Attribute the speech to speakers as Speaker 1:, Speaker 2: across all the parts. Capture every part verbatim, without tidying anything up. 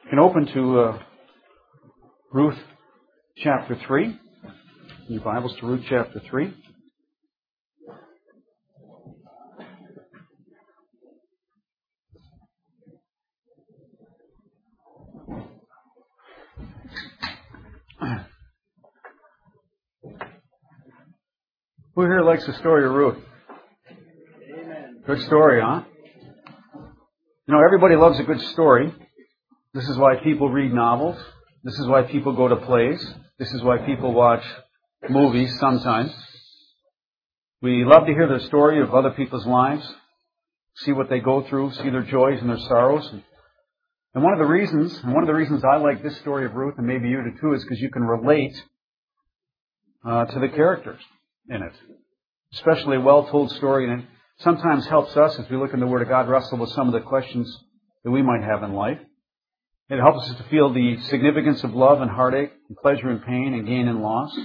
Speaker 1: You can open to uh, Ruth chapter three. Your Bibles to Ruth chapter three. Who here likes the story of Ruth? Amen. Good story, huh? You know, everybody loves a good story. This is why people read novels. This is why people go to plays. This is why people watch movies sometimes. We love to hear the story of other people's lives, see what they go through, see their joys and their sorrows. And one of the reasons, and one of the reasons I like this story of Ruth, and maybe you do too, is because you can relate uh, to the characters in it. Especially a well-told story, and it sometimes helps us as we look in the Word of God wrestle with some of the questions that we might have in life. It helps us to feel the significance of love and heartache, and pleasure and pain, and gain and loss.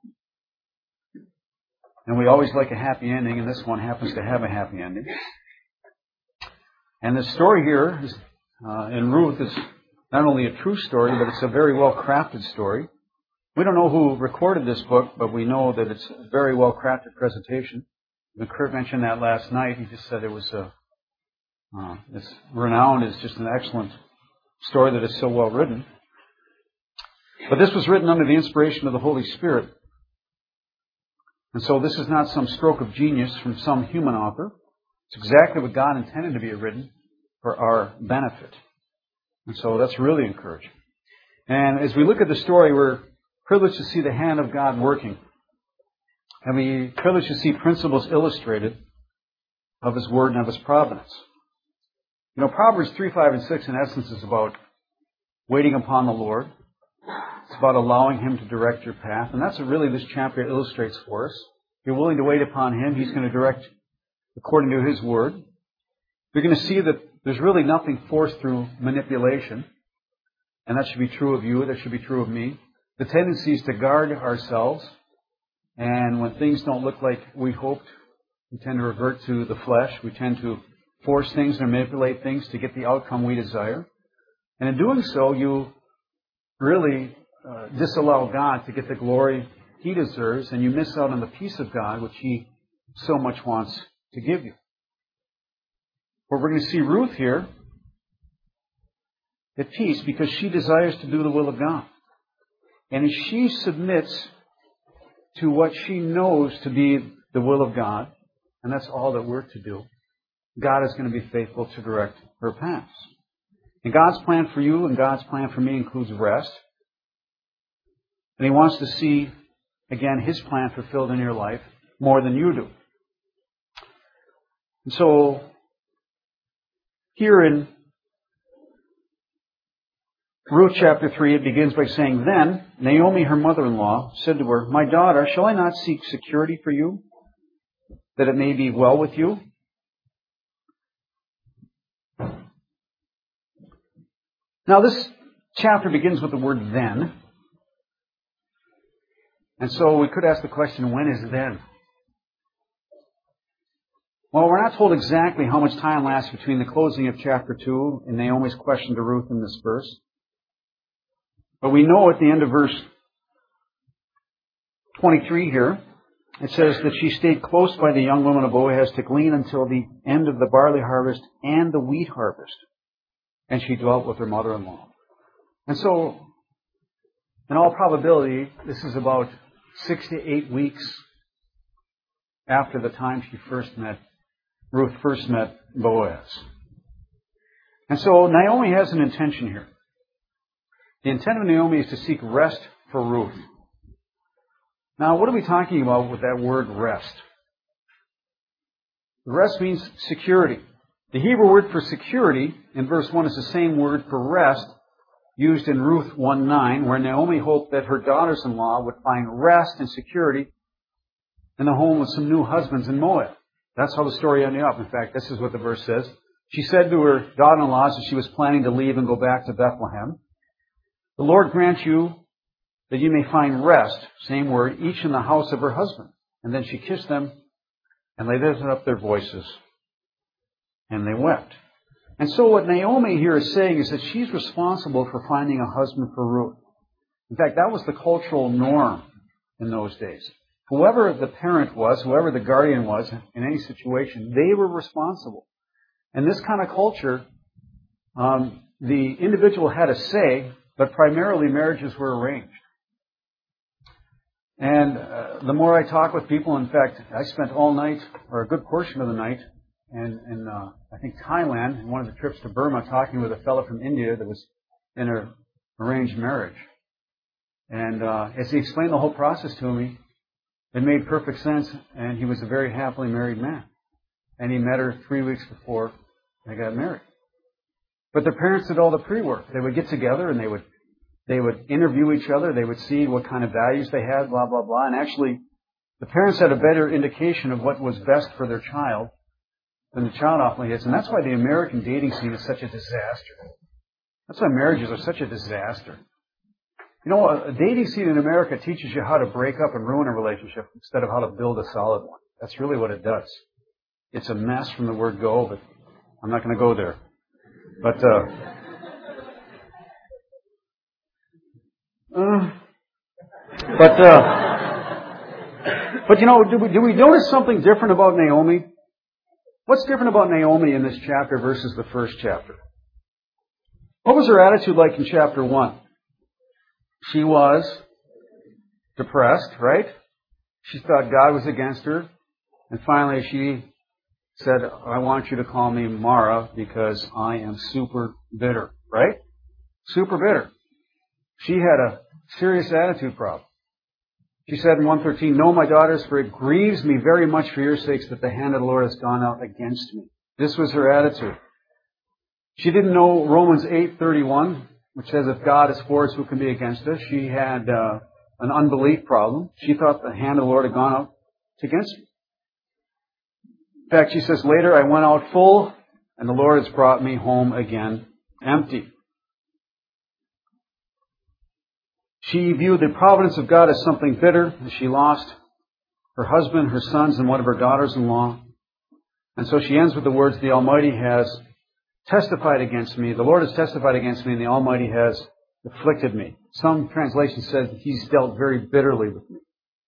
Speaker 1: And we always like a happy ending, and this one happens to have a happy ending. And the story here is, uh, in Ruth is not only a true story, but it's a very well-crafted story. We don't know who recorded this book, but we know that it's a very well-crafted presentation. When Kurt mentioned that last night, he just said it was a, uh, it's renowned as just an excellent story that is so well written. But this was written under the inspiration of the Holy Spirit. And so this is not some stroke of genius from some human author. It's exactly what God intended to be written for our benefit. And so that's really encouraging. And as we look at the story, we're privileged to see the hand of God working. And we're privileged to see principles illustrated of His Word and of His providence. You know, Proverbs three, five, and six in essence is about waiting upon the Lord. It's about allowing Him to direct your path. And that's what really this chapter illustrates for us. If you're willing to wait upon Him, He's going to direct according to His Word. You're going to see that there's really nothing forced through manipulation. And that should be true of you. That should be true of me. The tendency is to guard ourselves. And when things don't look like we hoped, we tend to revert to the flesh. We tend to force things and manipulate things to get the outcome we desire. And in doing so, you really uh, disallow God to get the glory He deserves, and you miss out on the peace of God, which He so much wants to give you. But we're going to see Ruth here at peace because she desires to do the will of God. And as she submits to what she knows to be the will of God, and that's all that we're to do, God is going to be faithful to direct her paths. And God's plan for you and God's plan for me includes rest. And He wants to see, again, His plan fulfilled in your life more than you do. And so, here in Ruth chapter three, it begins by saying, Then Naomi, her mother-in-law, said to her, My daughter, shall I not seek security for you, that it may be well with you? Now, this chapter begins with the word then. And so we could ask the question, when is then? Well, we're not told exactly how much time lasts between the closing of chapter two and Naomi's question to Ruth in this verse. But we know at the end of verse twenty-three here, it says that she stayed close by the young woman of Boaz to glean until the end of the barley harvest and the wheat harvest. And she dwelt with her mother-in-law. And so, in all probability, this is about six to eight weeks after the time she first met, Ruth first met Boaz. And so, Naomi has an intention here. The intent of Naomi is to seek rest for Ruth. Now, what are we talking about with that word rest? Rest means security. The Hebrew word for security in verse one is the same word for rest used in Ruth one nine, where Naomi hoped that her daughters-in-law would find rest and security in the home of some new husbands in Moab. That's how the story ended up. In fact, this is what the verse says. She said to her daughter-in-laws that she was planning to leave and go back to Bethlehem, The Lord grant you that you may find rest, same word, each in the house of her husband. And then she kissed them, and they lifted up their voices, and they wept. And so what Naomi here is saying is that she's responsible for finding a husband for Ruth. In fact, that was the cultural norm in those days. Whoever the parent was, whoever the guardian was in any situation, they were responsible. In this kind of culture, um, the individual had a say, but primarily marriages were arranged. And uh, the more I talk with people, in fact, I spent all night, or a good portion of the night, in, in uh, I think Thailand, in one of the trips to Burma, talking with a fellow from India that was in an arranged marriage. And uh, as he explained the whole process to me, it made perfect sense, and he was a very happily married man. And he met her three weeks before they got married. But their parents did all the pre-work. They would get together and they would they would interview each other. They would see what kind of values they had, blah, blah, blah. And actually, the parents had a better indication of what was best for their child than the child often gets. And that's why the American dating scene is such a disaster. That's why marriages are such a disaster. You know, a dating scene in America teaches you how to break up and ruin a relationship instead of how to build a solid one. That's really what it does. It's a mess from the word go, but I'm not going to go there. But, uh, uh but, uh, but you know, do we, do we notice something different about Naomi? What's different about Naomi in this chapter versus the first chapter? What was her attitude like in chapter one? She was depressed, right? She thought God was against her. And finally she said, I want you to call me Mara because I am super bitter, right? Super bitter. She had a serious attitude problem. She said in one thirteen, No, my daughters, for it grieves me very much for your sakes that the hand of the Lord has gone out against me. This was her attitude. She didn't know Romans eight thirty-one, which says if God is for us, who can be against us? She had uh, an unbelief problem. She thought the hand of the Lord had gone out against me. In fact, she says, later I went out full, and the Lord has brought me home again empty. She viewed the providence of God as something bitter, as she lost her husband, her sons, and one of her daughters-in-law. And so she ends with the words, the Almighty has testified against me. The Lord has testified against me, and the Almighty has afflicted me. Some translations said He's dealt very bitterly with me.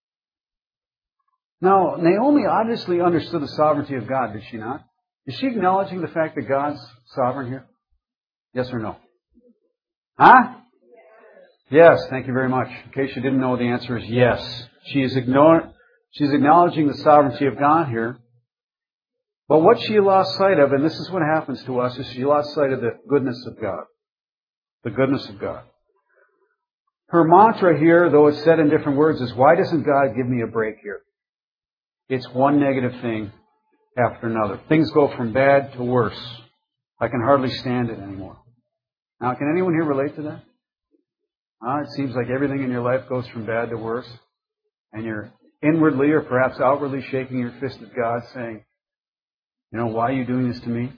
Speaker 1: Now, Naomi obviously understood the sovereignty of God, did she not? Is she acknowledging the fact that God's sovereign here? Yes or no? Huh? Yes, thank you very much. In case you didn't know, the answer is yes. She is ignore, she's acknowledging the sovereignty of God here. But what she lost sight of, and this is what happens to us, is she lost sight of the goodness of God. The goodness of God. Her mantra here, though it's said in different words, is, why doesn't God give me a break here? It's one negative thing after another. Things go from bad to worse. I can hardly stand it anymore. Now, can anyone here relate to that? Uh, it seems like everything in your life goes from bad to worse. And you're inwardly or perhaps outwardly shaking your fist at God saying, you know, why are you doing this to me?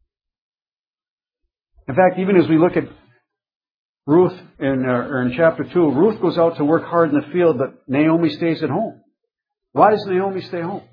Speaker 1: In fact, even as we look at Ruth in, uh, or in chapter two, Ruth goes out to work hard in the field, but Naomi stays at home. Why does Naomi stay home?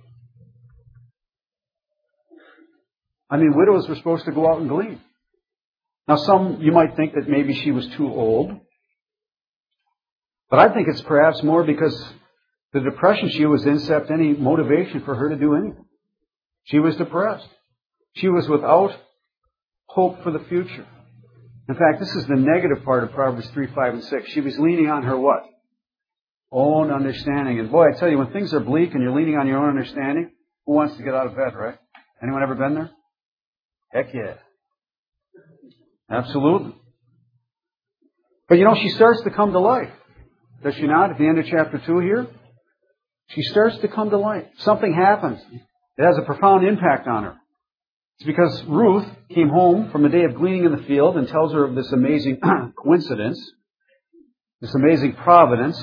Speaker 1: I mean, widows were supposed to go out and glean. Now, some, you might think that maybe she was too old. But I think it's perhaps more because the depression she was in sapped any motivation for her to do anything. She was depressed. She was without hope for the future. In fact, this is the negative part of Proverbs three, five, and six. She was leaning on her what? Own understanding. And boy, I tell you, when things are bleak and you're leaning on your own understanding, who wants to get out of bed, right? Anyone ever been there? Heck yeah. Absolutely. But you know, she starts to come to life. Does she not? At the end of chapter two here? She starts to come to life. Something happens. It has a profound impact on her. It's because Ruth came home from a day of gleaning in the field and tells her of this amazing coincidence, this amazing providence,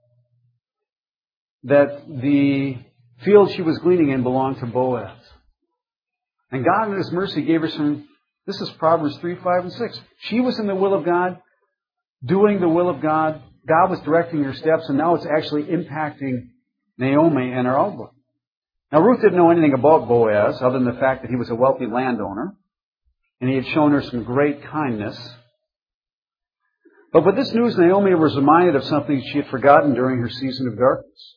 Speaker 1: that the field she was gleaning in belonged to Boaz. And God in His mercy gave her some, this is Proverbs three, five, and six. She was in the will of God, doing the will of God. God was directing her steps, and now it's actually impacting Naomi and her outlook. Now, Ruth didn't know anything about Boaz other than the fact that he was a wealthy landowner. and he had shown her some great kindness. But with this news, Naomi was reminded of something she had forgotten during her season of darkness.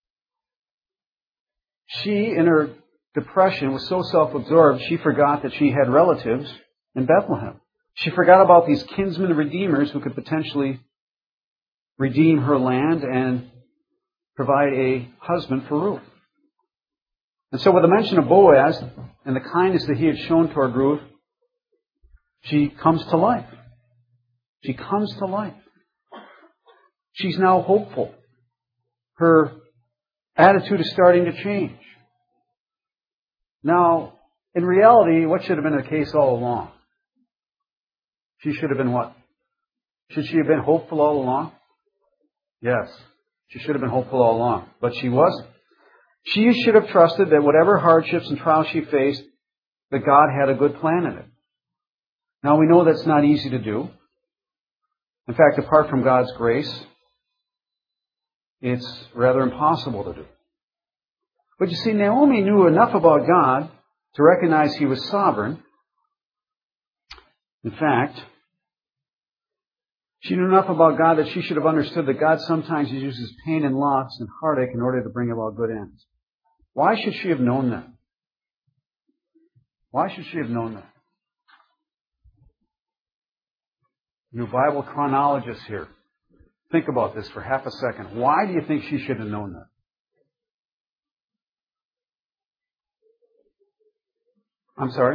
Speaker 1: She, in her depression, was so self-absorbed, she forgot that she had relatives in Bethlehem. She forgot about these kinsman redeemers who could potentially redeem her land and provide a husband for Ruth. And so with the mention of Boaz and the kindness that he had shown toward Ruth, she comes to life. She comes to life. She's now hopeful. Her attitude is starting to change. Now, in reality, what should have been the case all along? She should have been what? Should she have been hopeful all along? Yes. She should have been hopeful all along. But she wasn't. She should have trusted that whatever hardships and trials she faced, that God had a good plan in it. Now, we know that's not easy to do. In fact, apart from God's grace, it's rather impossible to do. But you see, Naomi knew enough about God to recognize He was sovereign. In fact, she knew enough about God that she should have understood that God sometimes uses pain and loss and heartache in order to bring about good ends. Why should she have known that? Why should she have known that? You Bible chronologists here, think about this for half a second. Why do you think she should have known that? I'm sorry?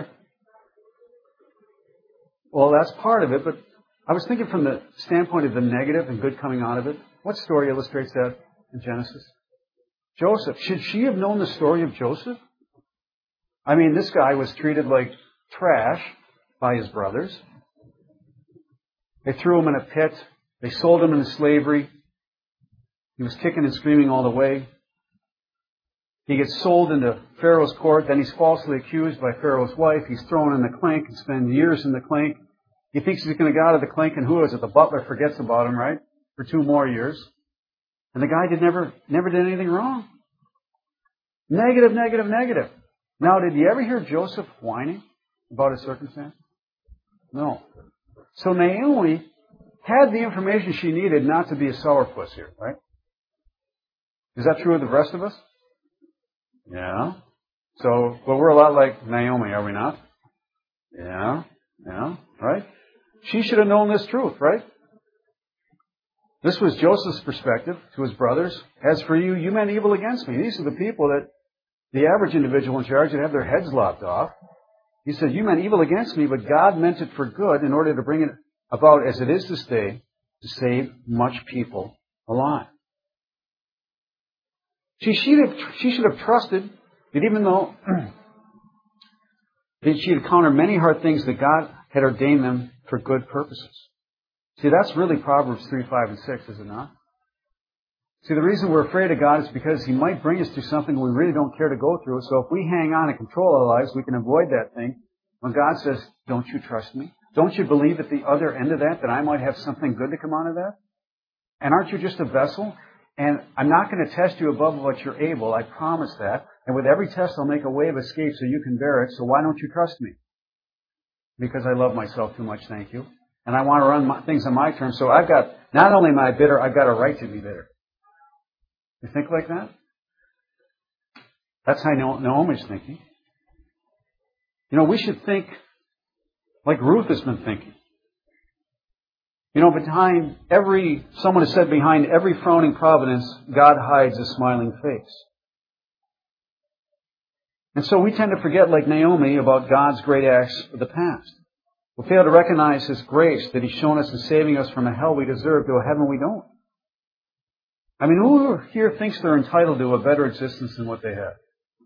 Speaker 1: Well, that's part of it, but I was thinking from the standpoint of the negative and good coming out of it. What story illustrates that in Genesis? Joseph. Should she have known the story of Joseph? I mean, this guy was treated like trash by his brothers. They threw him in a pit. They sold him into slavery. He was kicking and screaming all the way. He gets sold into Pharaoh's court. Then he's falsely accused by Pharaoh's wife. He's thrown in the clink and spends years in the clink. He thinks he's going to get out of the clink, and who is it? The butler forgets about him, right? For two more years. And the guy did never, never did anything wrong. Negative, negative, negative. Now, did you ever hear Joseph whining about his circumstance? No. So Naomi had the information she needed not to be a sourpuss here, right? Is that true of the rest of us? Yeah. So, but we're a lot like Naomi, are we not? Yeah. Yeah. Right? She should have known this truth, right? This was Joseph's perspective to his brothers. As for you, you meant evil against me. These are the people that the average individual in charge would have their heads lopped off. He said, you meant evil against me, but God meant it for good in order to bring it about as it is this day, to save much people alive. She should have, she should have trusted that even though that she had encountered many hard things, that God had ordained them for good purposes. See, that's really Proverbs three, five, and six, is it not? See, the reason we're afraid of God is because He might bring us through something we really don't care to go through. So if we hang on and control our lives, we can avoid that thing. When God says, don't you trust me? Don't you believe at the other end of that, that I might have something good to come out of that? And aren't you just a vessel? And I'm not going to test you above what you're able. I promise that. And with every test, I'll make a way of escape so you can bear it. So why don't you trust me? Because I love myself too much, thank you. And I want to run my, things on my terms. So I've got, not only am I bitter, I've got a right to be bitter. You think like that? That's how Naomi's thinking. You know, we should think like Ruth has been thinking. You know, behind every, someone has said, behind every frowning providence, God hides a smiling face. And so we tend to forget, like Naomi, about God's great acts of the past. We fail to recognize His grace that He's shown us in saving us from a hell we deserve to a heaven we don't. I mean, who here thinks they're entitled to a better existence than what they have?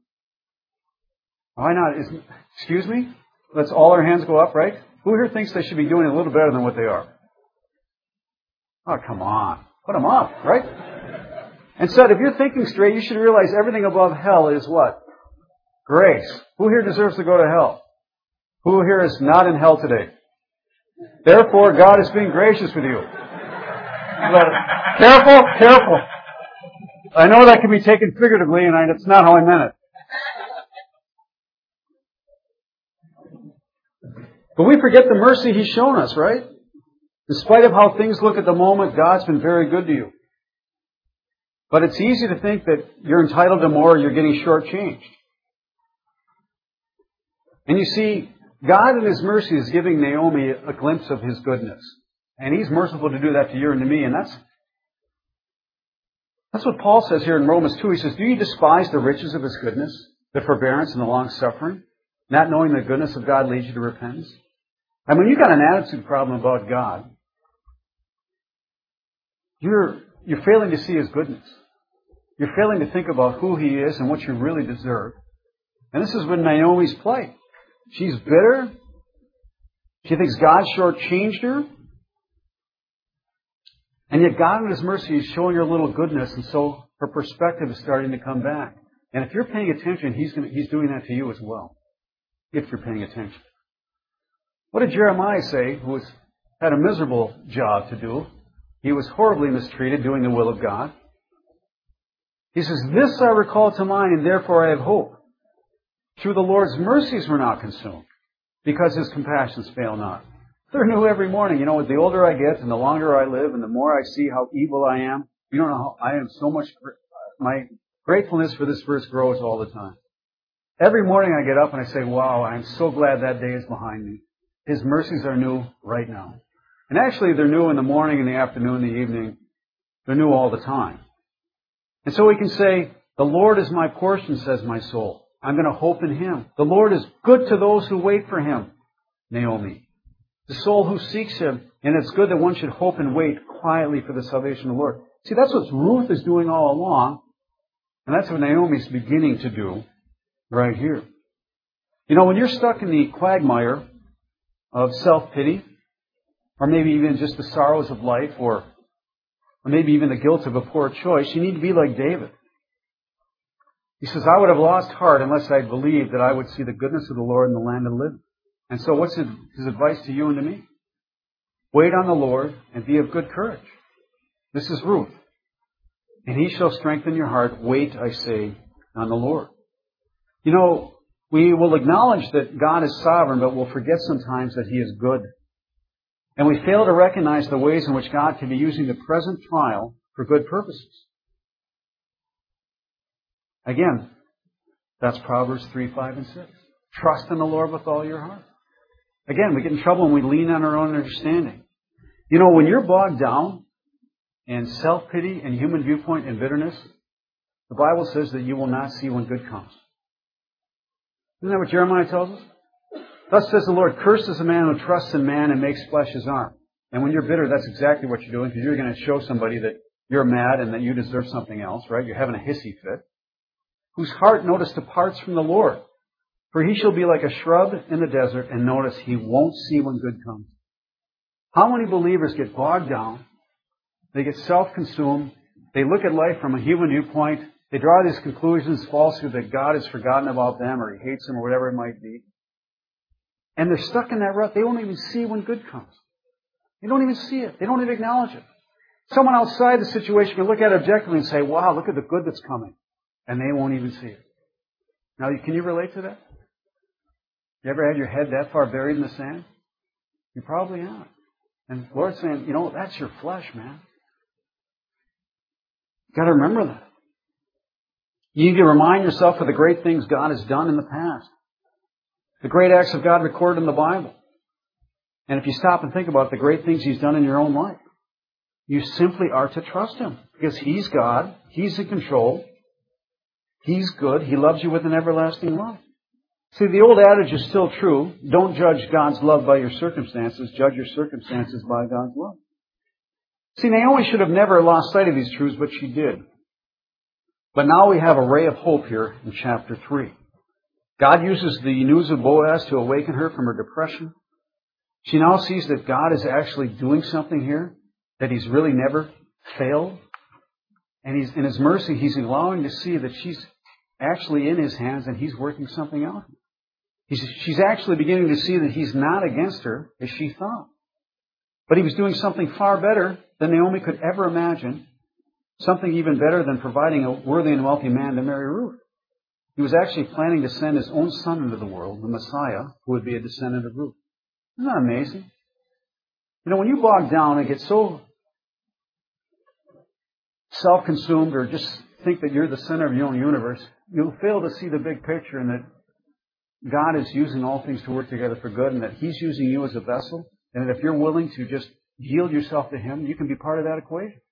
Speaker 1: Why not? Is, excuse me? Let's all our hands go up, right? Who here thinks they should be doing a little better than what they are? Oh, come on. Put them up, right? Instead, if you're thinking straight, you should realize everything above hell is what? Grace. Who here deserves to go to hell? Who here is not in hell today? Therefore, God is being gracious with you. But careful, careful. I know that can be taken figuratively, and it's not how I meant it. But we forget the mercy He's shown us, right? In spite of how things look at the moment, God's been very good to you. But it's easy to think that you're entitled to more or you're getting shortchanged. And you see, God in His mercy is giving Naomi a glimpse of His goodness. And He's merciful to do that to you and to me. And that's, that's what Paul says here in Romans two. He says, do you despise the riches of His goodness, the forbearance and the long suffering, not knowing the goodness of God leads you to repentance? And when you've got an attitude problem about God, you're, you're failing to see His goodness. You're failing to think about who He is and what you really deserve. And this is when Naomi's plight. She's bitter. She thinks God shortchanged her. And yet God in His mercy is showing her a little goodness, and so her perspective is starting to come back. And if you're paying attention, He's going to, He's doing that to you as well. If you're paying attention. What did Jeremiah say, who was, had a miserable job to do? He was horribly mistreated doing the will of God. He says, this I recall to mind, and therefore I have hope. Through the Lord's mercies we're not consumed, because His compassions fail not. They're new every morning. You know, the older I get and the longer I live and the more I see how evil I am, you don't know how I am so much, my gratefulness for this verse grows all the time. Every morning I get up and I say, wow, I'm so glad that day is behind me. His mercies are new right now. And actually they're new in the morning, in the afternoon, in the evening. They're new all the time. And so we can say, the Lord is my portion, says my soul. I'm going to hope in Him. The Lord is good to those who wait for Him, Naomi. The soul who seeks Him. And it's good that one should hope and wait quietly for the salvation of the Lord. See, that's what Ruth is doing all along. And that's what Naomi's beginning to do right here. You know, when you're stuck in the quagmire of self-pity, or maybe even just the sorrows of life, or, or maybe even the guilt of a poor choice, you need to be like David. He says, I would have lost heart unless I believed that I would see the goodness of the Lord in the land of the living. And so what's his, his advice to you and to me? Wait on the Lord and be of good courage. This is Ruth. And He shall strengthen your heart. Wait, I say, on the Lord. You know, we will acknowledge that God is sovereign, but we'll forget sometimes that He is good. And we fail to recognize the ways in which God can be using the present trial for good purposes. Again, that's Proverbs three, five, and six. Trust in the Lord with all your heart. Again, we get in trouble when we lean on our own understanding. You know, when you're bogged down in self-pity and human viewpoint and bitterness, the Bible says that you will not see when good comes. Isn't that what Jeremiah tells us? Thus says the Lord, cursed is the man who trusts in man and makes flesh his arm. And when you're bitter, that's exactly what you're doing, because you're going to show somebody that you're mad and that you deserve something else, right? You're having a hissy fit. Whose heart, notice, departs from the Lord. For he shall be like a shrub in the desert, and notice, he won't see when good comes. How many believers get bogged down? They get self-consumed. They look at life from a human viewpoint. They draw these conclusions falsely that God has forgotten about them, or He hates them, or whatever it might be. And they're stuck in that rut. They won't even see when good comes. They don't even see it. They don't even acknowledge it. Someone outside the situation can look at it objectively and say, wow, look at the good that's coming. And they won't even see it. Now, can you relate to that? You ever had your head that far buried in the sand? You probably have. And the Lord's saying, you know, that's your flesh, man. You've got to remember that. You need to remind yourself of the great things God has done in the past. The great acts of God recorded in the Bible. And if you stop and think about the great things He's done in your own life, you simply are to trust Him. Because He's God. He's in control. He's good. He loves you with an everlasting love. See, the old adage is still true. Don't judge God's love by your circumstances. Judge your circumstances by God's love. See, Naomi should have never lost sight of these truths, but she did. But now we have a ray of hope here in chapter three. God uses the news of Boaz to awaken her from her depression. She now sees that God is actually doing something here, that He's really never failed. And He's, in His mercy, He's allowing to see that she's actually in His hands and He's working something out. He's, she's actually beginning to see that He's not against her as she thought. But He was doing something far better than Naomi could ever imagine. Something even better than providing a worthy and wealthy man to marry Ruth. He was actually planning to send His own son into the world, the Messiah, who would be a descendant of Ruth. Isn't that amazing? You know, when you bog down and get so self-consumed or just think that you're the center of your own universe, you'll fail to see the big picture and that God is using all things to work together for good and that He's using you as a vessel and that if you're willing to just yield yourself to Him, you can be part of that equation.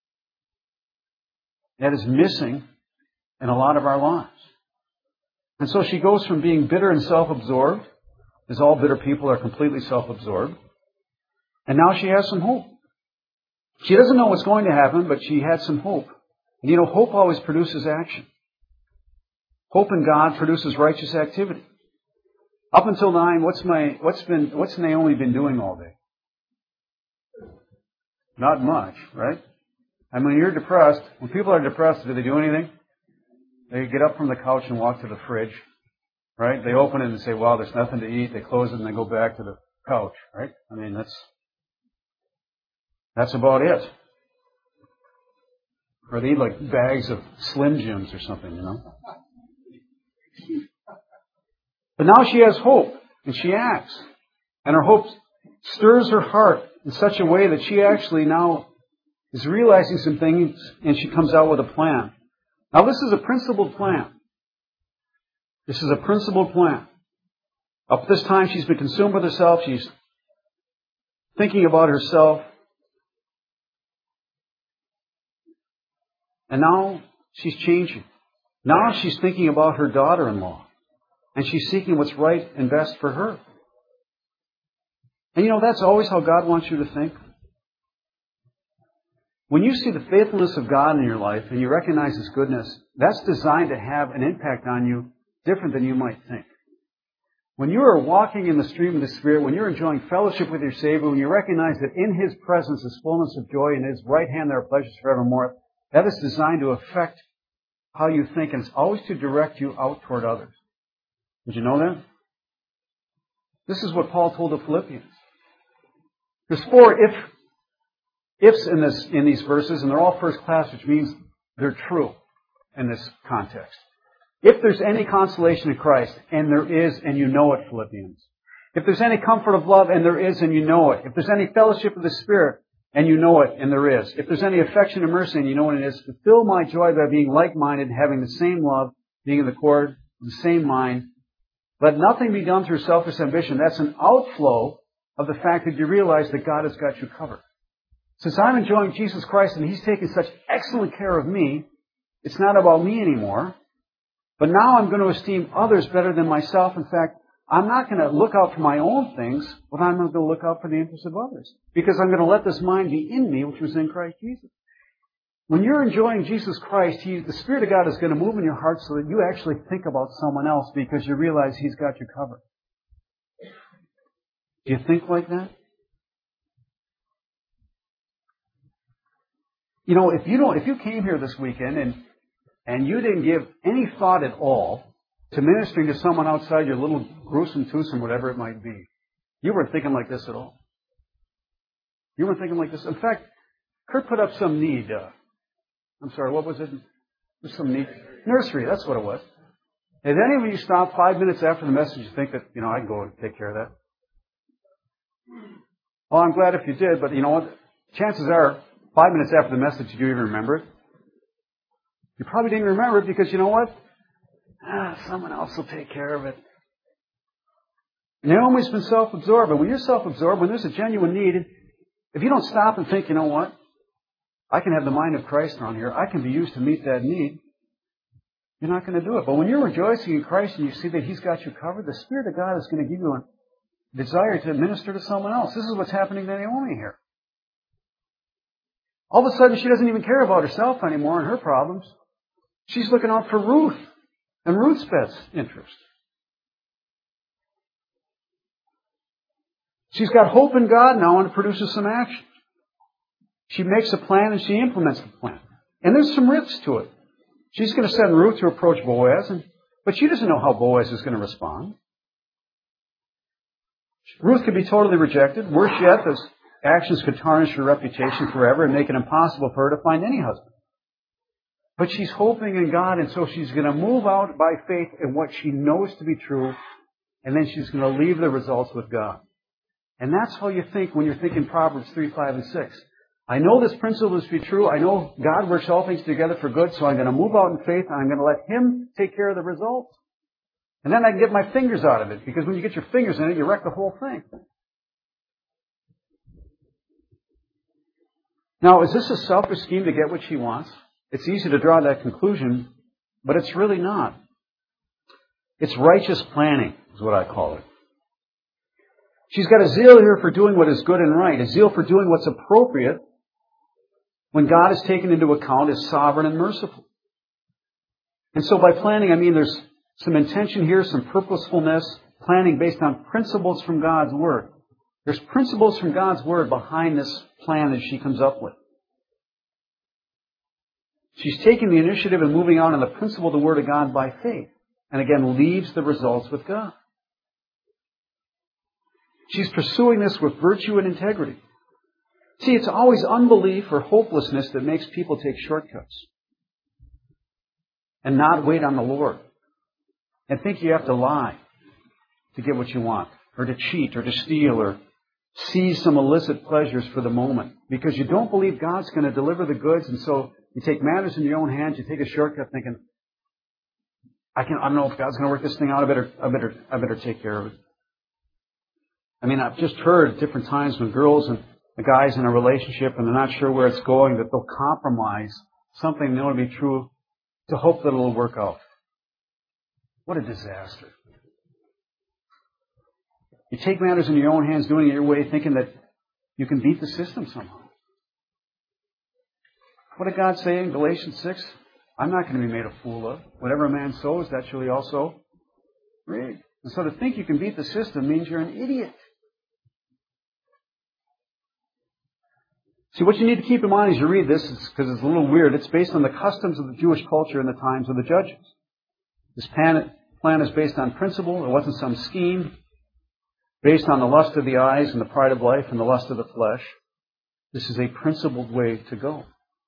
Speaker 1: That is missing in a lot of our lives. And so she goes from being bitter and self-absorbed, as all bitter people are completely self-absorbed, and now she has some hope. She doesn't know what's going to happen, but she had some hope. And you know, hope always produces action. Hope in God produces righteous activity. Up until nine, what's my what's been what's Naomi been doing all day? Not much, right? I mean, when you're depressed, when people are depressed, do they do anything? They get up from the couch and walk to the fridge, right? They open it and say, "Wow, there's nothing to eat." They close it and they go back to the couch, right? I mean, that's that's about it. Or they eat like bags of Slim Jims or something, you know. But now she has hope, and she acts. And her hope stirs her heart in such a way that she actually now is realizing some things, and she comes out with a plan. Now this is a principled plan. This is a principled plan. Up to this time, she's been consumed with herself. She's thinking about herself. And now she's changing. Now she's thinking about her daughter-in-law. And she's seeking what's right and best for her. And you know, that's always how God wants you to think. When you see the faithfulness of God in your life and you recognize His goodness, that's designed to have an impact on you different than you might think. When you are walking in the stream of the Spirit, when you're enjoying fellowship with your Savior, when you recognize that in His presence is fullness of joy and in His right hand there are pleasures forevermore, that is designed to affect how you think, and it's always to direct you out toward others. Did you know that? This is what Paul told the Philippians. There's four if, ifs in, this, in these verses, and they're all first class, which means they're true in this context. If there's any consolation in Christ, and there is, and you know it, Philippians. If there's any comfort of love, and there is, and you know it. If there's any fellowship of the Spirit, and you know it, and there is. If there's any affection and mercy, and you know what it is, fulfill my joy by being like-minded, having the same love, being in the accord, of the same mind. Let nothing be done through selfish ambition. That's an outflow of the fact that you realize that God has got you covered. Since I'm enjoying Jesus Christ and He's taking such excellent care of me, it's not about me anymore. But now I'm going to esteem others better than myself. In fact, I'm not going to look out for my own things, but I'm going to look out for the interests of others. Because I'm going to let this mind be in me, which was in Christ Jesus. When you're enjoying Jesus Christ, he, the Spirit of God is going to move in your heart so that you actually think about someone else because you realize He's got you covered. Do you think like that? You know, if you don't, if you came here this weekend and and you didn't give any thought at all to ministering to someone outside your little gruesome twosome, whatever it might be, you weren't thinking like this at all. You weren't thinking like this. In fact, Kurt put up some need. Uh, I'm sorry, what was it? There's some need. Nursery, that's what it was. Did any of you stop five minutes after the message and think that, you know, I'd go and take care of that? Well, I'm glad if you did, but you know what? Chances are, five minutes after the message, did you even remember it? You probably didn't remember it because, you know what? Ah, someone else will take care of it. Naomi's been self-absorbed, and when you're self-absorbed, when there's a genuine need, if you don't stop and think, you know what? I can have the mind of Christ around here. I can be used to meet that need. You're not going to do it. But when you're rejoicing in Christ and you see that He's got you covered, the Spirit of God is going to give you a desire to minister to someone else. This is what's happening to Naomi here. All of a sudden, she doesn't even care about herself anymore and her problems. She's looking out for Ruth and Ruth's best interest. She's got hope in God now and it produces some action. She makes a plan and she implements the plan. And there's some risks to it. She's going to send Ruth to approach Boaz, and, but she doesn't know how Boaz is going to respond. Ruth could be totally rejected. Worse yet, those actions could tarnish her reputation forever and make it impossible for her to find any husband. But she's hoping in God, and so she's going to move out by faith in what she knows to be true, and then she's going to leave the results with God. And that's how you think when you're thinking Proverbs three, five, and six. I know this principle is to be true. I know God works all things together for good, so I'm going to move out in faith and I'm going to let Him take care of the results. And then I can get my fingers out of it, because when you get your fingers in it, you wreck the whole thing. Now, is this a selfish scheme to get what she wants? It's easy to draw that conclusion, but it's really not. It's righteous planning, is what I call it. She's got a zeal here for doing what is good and right, a zeal for doing what's appropriate when God is taken into account as sovereign and merciful. And so by planning, I mean there's some intention here, some purposefulness, planning based on principles from God's Word. There's principles from God's Word behind this plan that she comes up with. She's taking the initiative and moving out on the principle of the Word of God by faith. And again, leaves the results with God. She's pursuing this with virtue and integrity. See, it's always unbelief or hopelessness that makes people take shortcuts and not wait on the Lord and think you have to lie to get what you want, or to cheat, or to steal, or seize some illicit pleasures for the moment, because you don't believe God's going to deliver the goods, and so you take matters in your own hands. You take a shortcut, thinking, "I can. I don't know if God's going to work this thing out. I better. I better. I better take care of it." I mean, I've just heard at different times when girls and the guys in a relationship and they're not sure where it's going, that they'll compromise something they know to be true to hope that it'll work out. What a disaster. You take matters in your own hands, doing it your way, thinking that you can beat the system somehow. What did God say in Galatians six? I'm not going to be made a fool of. Whatever a man sows, that shall he also reap. And so to think you can beat the system means you're an idiot. See, what you need to keep in mind as you read this, is because it's a little weird, it's based on the customs of the Jewish culture in the times of the judges. This plan, plan is based on principle. It wasn't some scheme based on the lust of the eyes and the pride of life and the lust of the flesh. This is a principled way to go.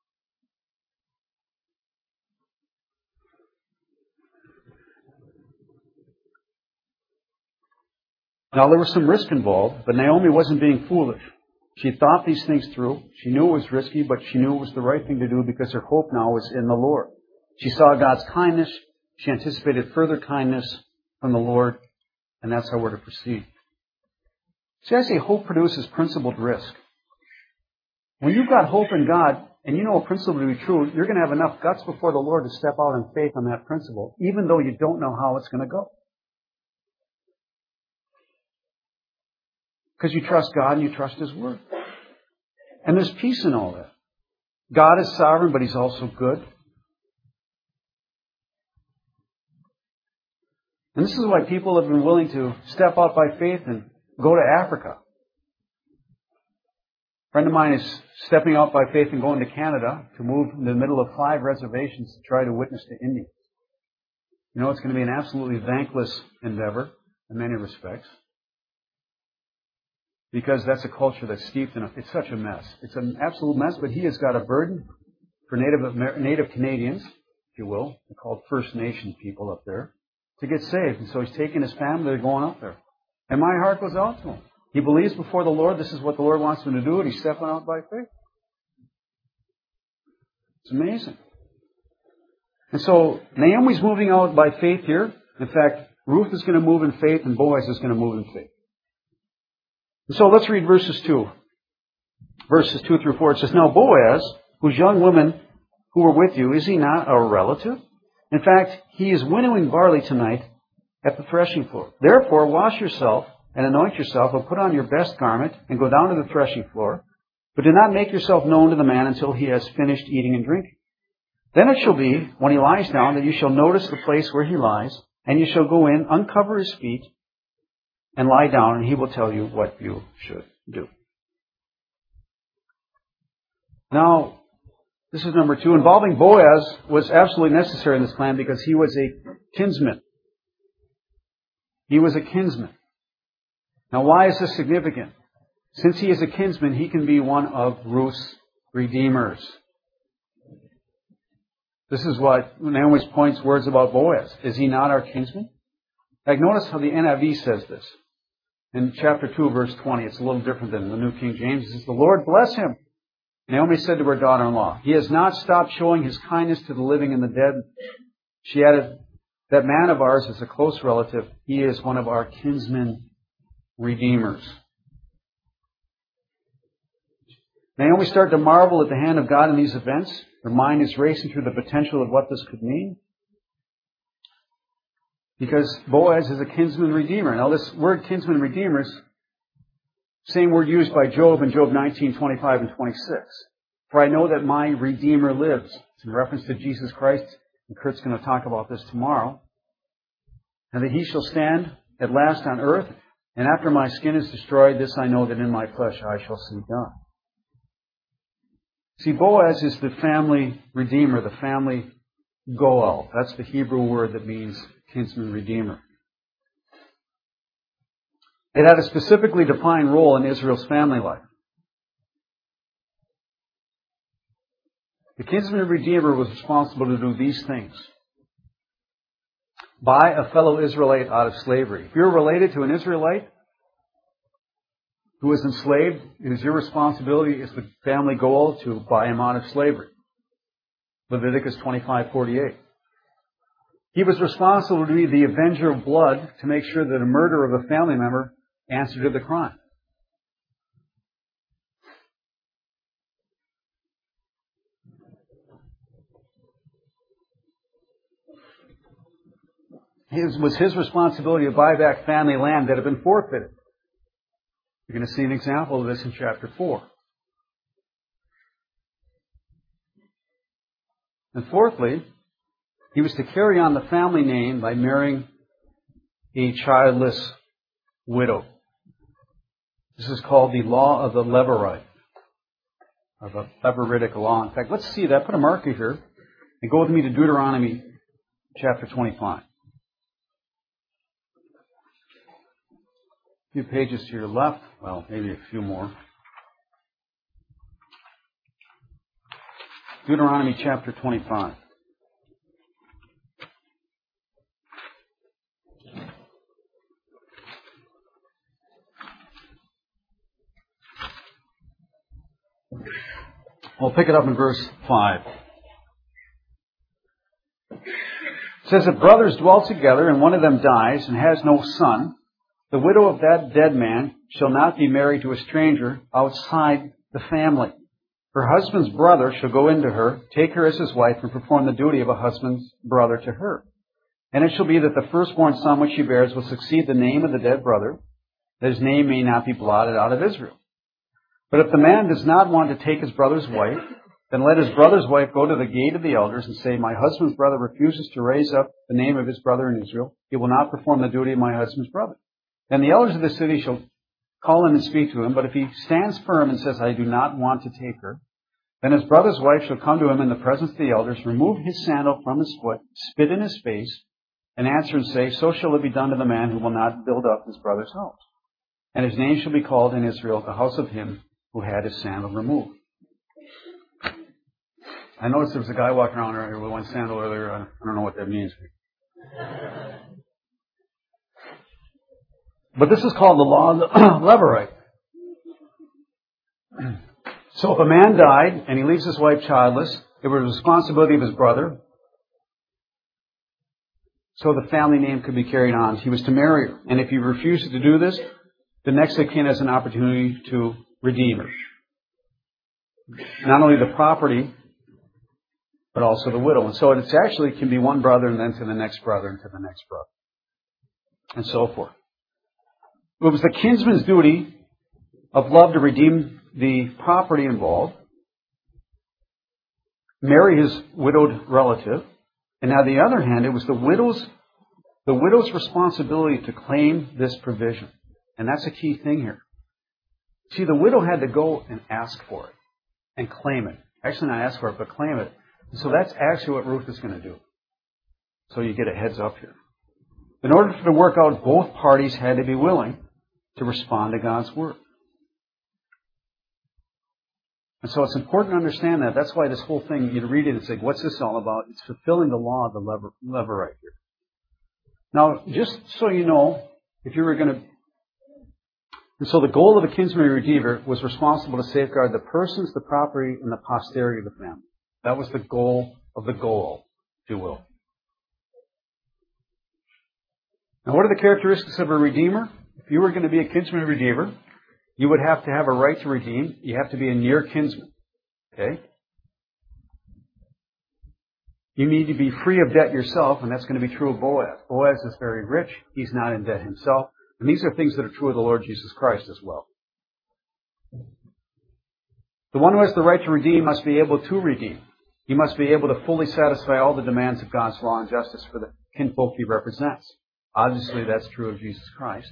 Speaker 1: Now, there was some risk involved, but Naomi wasn't being foolish. She thought these things through. She knew it was risky, but she knew it was the right thing to do because her hope now was in the Lord. She saw God's kindness. She anticipated further kindness from the Lord, and that's how we're to proceed. See, I say hope produces principled risk. When you've got hope in God, and you know a principle to be true, you're going to have enough guts before the Lord to step out in faith on that principle, even though you don't know how it's going to go. Because you trust God and you trust His Word. And there's peace in all that. God is sovereign, but He's also good. And this is why people have been willing to step out by faith and go to Africa. A friend of mine is stepping out by faith and going to Canada to move in the middle of five reservations to try to witness to Indians. You know, it's going to be an absolutely thankless endeavor in many respects. Because that's a culture that's steeped in it. It's such a mess. It's an absolute mess, but he has got a burden for Native Native Canadians, if you will. They're called First Nation people up there, to get saved. And so he's taking his family, they're going up there. And my heart goes out to him. He believes before the Lord this is what the Lord wants him to do, and he's stepping out by faith. It's amazing. And so Naomi's moving out by faith here. In fact, Ruth is going to move in faith, and Boaz is going to move in faith. So let's read verses two. Verses two through four. It says, Now Boaz, whose young women who were with you, is he not our relative? In fact, he is winnowing barley tonight at the threshing floor. Therefore, wash yourself and anoint yourself and put on your best garment and go down to the threshing floor. But do not make yourself known to the man until he has finished eating and drinking. Then it shall be, when he lies down, that you shall notice the place where he lies, and you shall go in, uncover his feet, and lie down, and he will tell you what you should do. Now, this is number two. Involving Boaz was absolutely necessary in this plan because he was a kinsman. He was a kinsman. Now, why is this significant? Since he is a kinsman, he can be one of Ruth's redeemers. This is what Naomi points words about Boaz. Is he not our kinsman? Like, notice how the N I V says this. In chapter two, verse twenty, it's a little different than the New King James. It says, "The Lord bless him." Naomi said to her daughter-in-law, "He has not stopped showing his kindness to the living and the dead." She added, "That man of ours is a close relative. He is one of our kinsmen redeemers." Naomi started to marvel at the hand of God in these events. Her mind is racing through the potential of what this could mean. Because Boaz is a kinsman redeemer. Now this word kinsman redeemer is the same word used by Job in Job nineteen, twenty-five and twenty-six. "For I know that my Redeemer lives." It's in reference to Jesus Christ. And Kurt's going to talk about this tomorrow. "And that he shall stand at last on earth. And after my skin is destroyed, this I know, that in my flesh I shall see God." See, Boaz is the family redeemer, the family goel. That's the Hebrew word that means kinsman redeemer. It had a specifically defined role in Israel's family life. The kinsman redeemer was responsible to do these things. Buy a fellow Israelite out of slavery. If you're related to an Israelite who is enslaved, it is your responsibility as the family goal to buy him out of slavery. Leviticus twenty-five forty-eight. He was responsible to be the avenger of blood, to make sure that a murder of a family member answered to the crime. It was his responsibility to buy back family land that had been forfeited. You're going to see an example of this in chapter four. And fourthly, he was to carry on the family name by marrying a childless widow. This is called the law of the Levirate, or the Leviritic law. In fact, let's see that. Put a marker here and go with me to Deuteronomy chapter twenty-five. A few pages to your left. Well, maybe a few more. Deuteronomy chapter twenty-five. We'll pick it up in verse five. It says, "If brothers dwell together and one of them dies and has no son, the widow of that dead man shall not be married to a stranger outside the family. Her husband's brother shall go into her, take her as his wife, and perform the duty of a husband's brother to her. And it shall be that the firstborn son which she bears will succeed the name of the dead brother, that his name may not be blotted out of Israel. But if the man does not want to take his brother's wife, then let his brother's wife go to the gate of the elders and say, my husband's brother refuses to raise up the name of his brother in Israel. He will not perform the duty of my husband's brother. Then the elders of the city shall call him and speak to him. But if he stands firm and says, I do not want to take her, then his brother's wife shall come to him in the presence of the elders, remove his sandal from his foot, spit in his face, and answer and say, so shall it be done to the man who will not build up his brother's house. And his name shall be called in Israel the house of him who had his sandal removed." I noticed there was a guy walking around here with one sandal earlier. I don't know what that means. But this is called the law of the Levirate. So if a man died and he leaves his wife childless, it was the responsibility of his brother. So the family name could be carried on. He was to marry her. And if he refuses to do this, the next of kin has an opportunity to redeem her. Not only the property, but also the widow. And so it actually can be one brother and then to the next brother and to the next brother. And so forth. It was the kinsman's duty of love to redeem the property involved, marry his widowed relative, and on the other hand, it was the widow's the widow's responsibility to claim this provision. And that's a key thing here. See, the widow had to go and ask for it and claim it. Actually, not ask for it, but claim it. So that's actually what Ruth is going to do. So you get a heads up here. In order for it to work out, both parties had to be willing to respond to God's word. And so it's important to understand that. That's why this whole thing, you read it and say, what's this all about? It's fulfilling the law of the lever, Levirate here. Now, just so you know, if you were going to And so the goal of a kinsman redeemer was responsible to safeguard the persons, the property, and the posterity of the family. That was the goal of the goal, if you will. Now, what are the characteristics of a redeemer? If you were going to be a kinsman redeemer, you would have to have a right to redeem. You have to be a near kinsman. Okay? You need to be free of debt yourself, and that's going to be true of Boaz. Boaz is very rich. He's not in debt himself. And these are things that are true of the Lord Jesus Christ as well. The one who has the right to redeem must be able to redeem. He must be able to fully satisfy all the demands of God's law and justice for the kinfolk he represents. Obviously, that's true of Jesus Christ.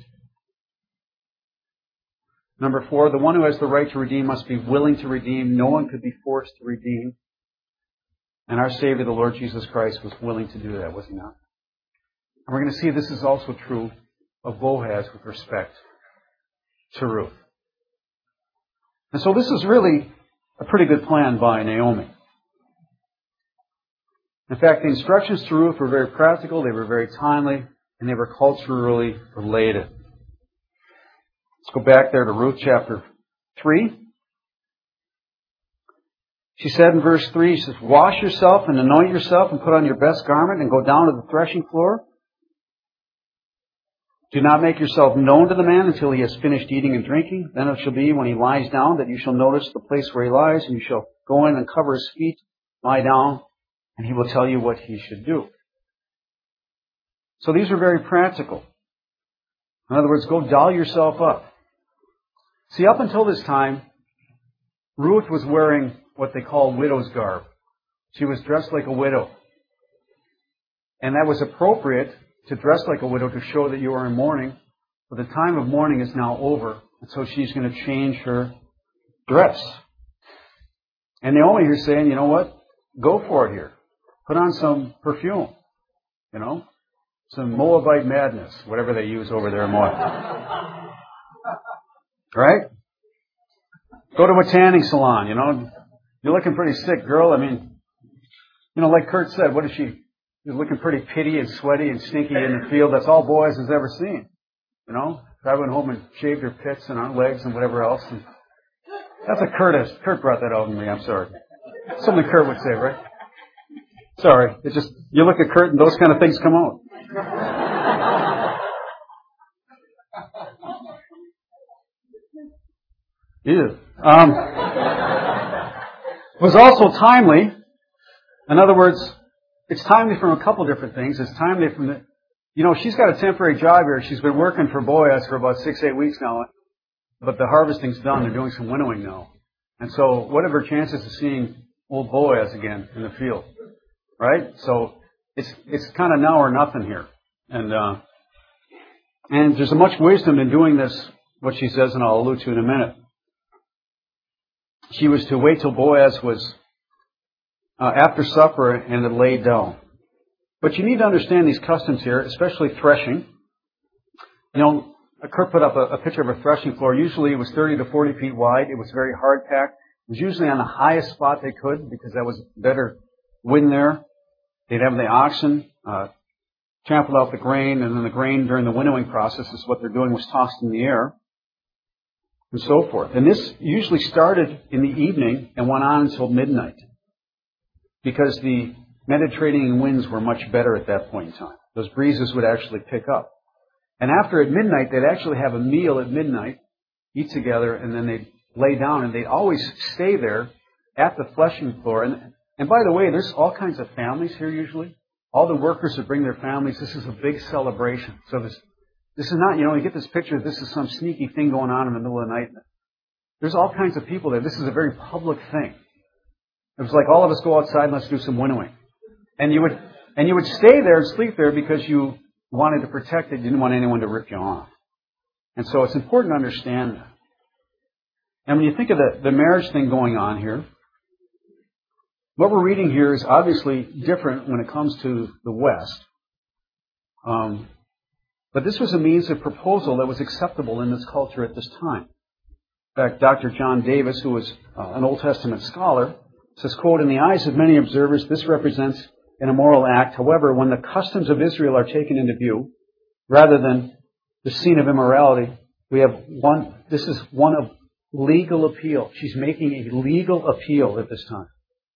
Speaker 1: Number four, the one who has the right to redeem must be willing to redeem. No one could be forced to redeem. And our Savior, the Lord Jesus Christ, was willing to do that, was he not? And we're going to see this is also true of Boaz with respect to Ruth. And so this is really a pretty good plan by Naomi. In fact, the instructions to Ruth were very practical, they were very timely, and they were culturally related. Let's go back there to Ruth chapter three. She said in verse three, she says, "Wash yourself and anoint yourself and put on your best garment and go down to the threshing floor. Do not make yourself known to the man until he has finished eating and drinking. Then it shall be when he lies down that you shall notice the place where he lies, and you shall go in and cover his feet, lie down, and he will tell you what he should do." So these are very practical. In other words, go doll yourself up. See, up until this time, Ruth was wearing what they call widow's garb. She was dressed like a widow. And that was appropriate to dress like a widow to show that you are in mourning. But the time of mourning is now over. And so she's going to change her dress. And Naomi is saying, you know what? Go for it here. Put on some perfume. You know? Some Moabite madness. Whatever they use over there in Moab. Right? Go to a tanning salon, you know. You're looking pretty sick, girl. I mean, you know, like Kurt said, what is she? She's looking pretty pitty and sweaty and stinky in the field. That's all Boaz has ever seen. You know? I went home and shaved her pits and her legs and whatever else. And that's a Curtis. Kurt brought that out in me. I'm sorry. Something Kurt would say, right? Sorry. It's just, you look at Kurt and those kind of things come out. Ew. Um, it was also timely. In other words, it's timely from a couple different things. It's timely from the, you know, she's got a temporary job here. She's been working for Boaz for about six, eight weeks now. But the harvesting's done. They're doing some winnowing now. And so what are her chances of seeing old Boaz again in the field? Right? So it's it's kind of now or nothing here. And uh, and there's much wisdom in doing this, what she says, and I'll allude to in a minute. She was to wait till Boaz was uh, after supper and had laid down. But you need to understand these customs here, especially threshing. You know, Kurt put up a, a picture of a threshing floor. Usually it was thirty to forty feet wide. It was very hard packed. It was usually on the highest spot they could because that was better wind there. They'd have the oxen uh, trample out the grain, and then the grain during the winnowing process is what they're doing was tossed in the air, and so forth. And this usually started in the evening and went on until midnight because the Mediterranean winds were much better at that point in time. Those breezes would actually pick up. And after at midnight, they'd actually have a meal at midnight, eat together, and then they'd lay down, and they'd always stay there at the threshing floor. And, and by the way, there's all kinds of families here usually. All the workers would bring their families. This is a big celebration. So this, this is not, you know, you get this picture, this is some sneaky thing going on in the middle of the night. There's all kinds of people there. This is a very public thing. It was like all of us go outside and let's do some winnowing. And you would, and you would stay there and sleep there because you wanted to protect it. You didn't want anyone to rip you off. And so it's important to understand that. And when you think of the, the marriage thing going on here, what we're reading here is obviously different when it comes to the West. Um, but this was a means of proposal that was acceptable in this culture at this time. In fact, Doctor John Davis, who was uh, an Old Testament scholar, says, quote, "In the eyes of many observers, this represents an immoral act. However, when the customs of Israel are taken into view, rather than the scene of immorality, We have one, this is one of legal appeal. She's making a legal appeal at this time.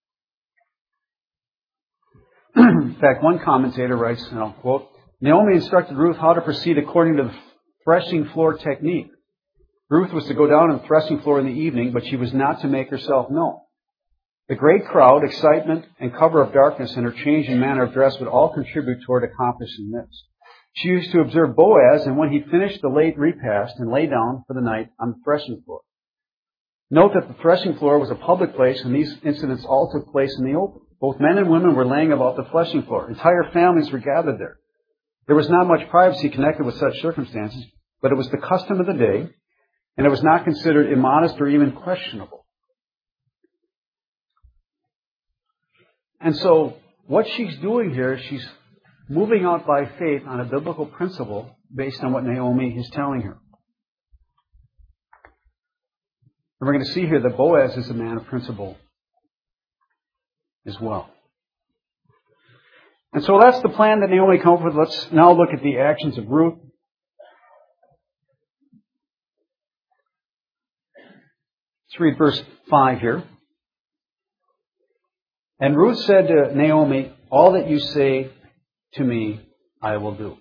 Speaker 1: In fact, one commentator writes, and I'll quote, Naomi instructed Ruth how to proceed according to the threshing floor technique. Ruth was to go down on the threshing floor in the evening, but she was not to make herself known. The great crowd, excitement, and cover of darkness and her change in manner of dress would all contribute toward accomplishing this. She used to observe Boaz, and when he finished the late repast and lay down for the night on the threshing floor. Note that the threshing floor was a public place, and these incidents all took place in the open. Both men and women were laying about the threshing floor. Entire families were gathered there. There was not much privacy connected with such circumstances, but it was the custom of the day, and it was not considered immodest or even questionable. And so, what she's doing here, she's moving out by faith on a biblical principle based on what Naomi is telling her. And we're going to see here that Boaz is a man of principle as well. And so that's the plan that Naomi came up with. Let's now look at the actions of Ruth. Let's read verse five here. And Ruth said to Naomi, all that you say to me, I will do.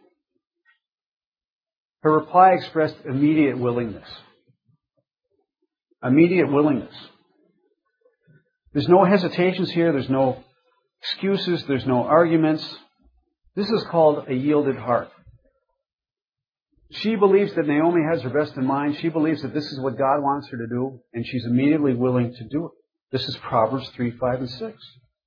Speaker 1: Her reply expressed immediate willingness. Immediate willingness. There's no hesitations here. There's no excuses. There's no arguments. This is called a yielded heart. She believes that Naomi has her best in mind. She believes that this is what God wants her to do, and she's immediately willing to do it. This is Proverbs three, five, and six.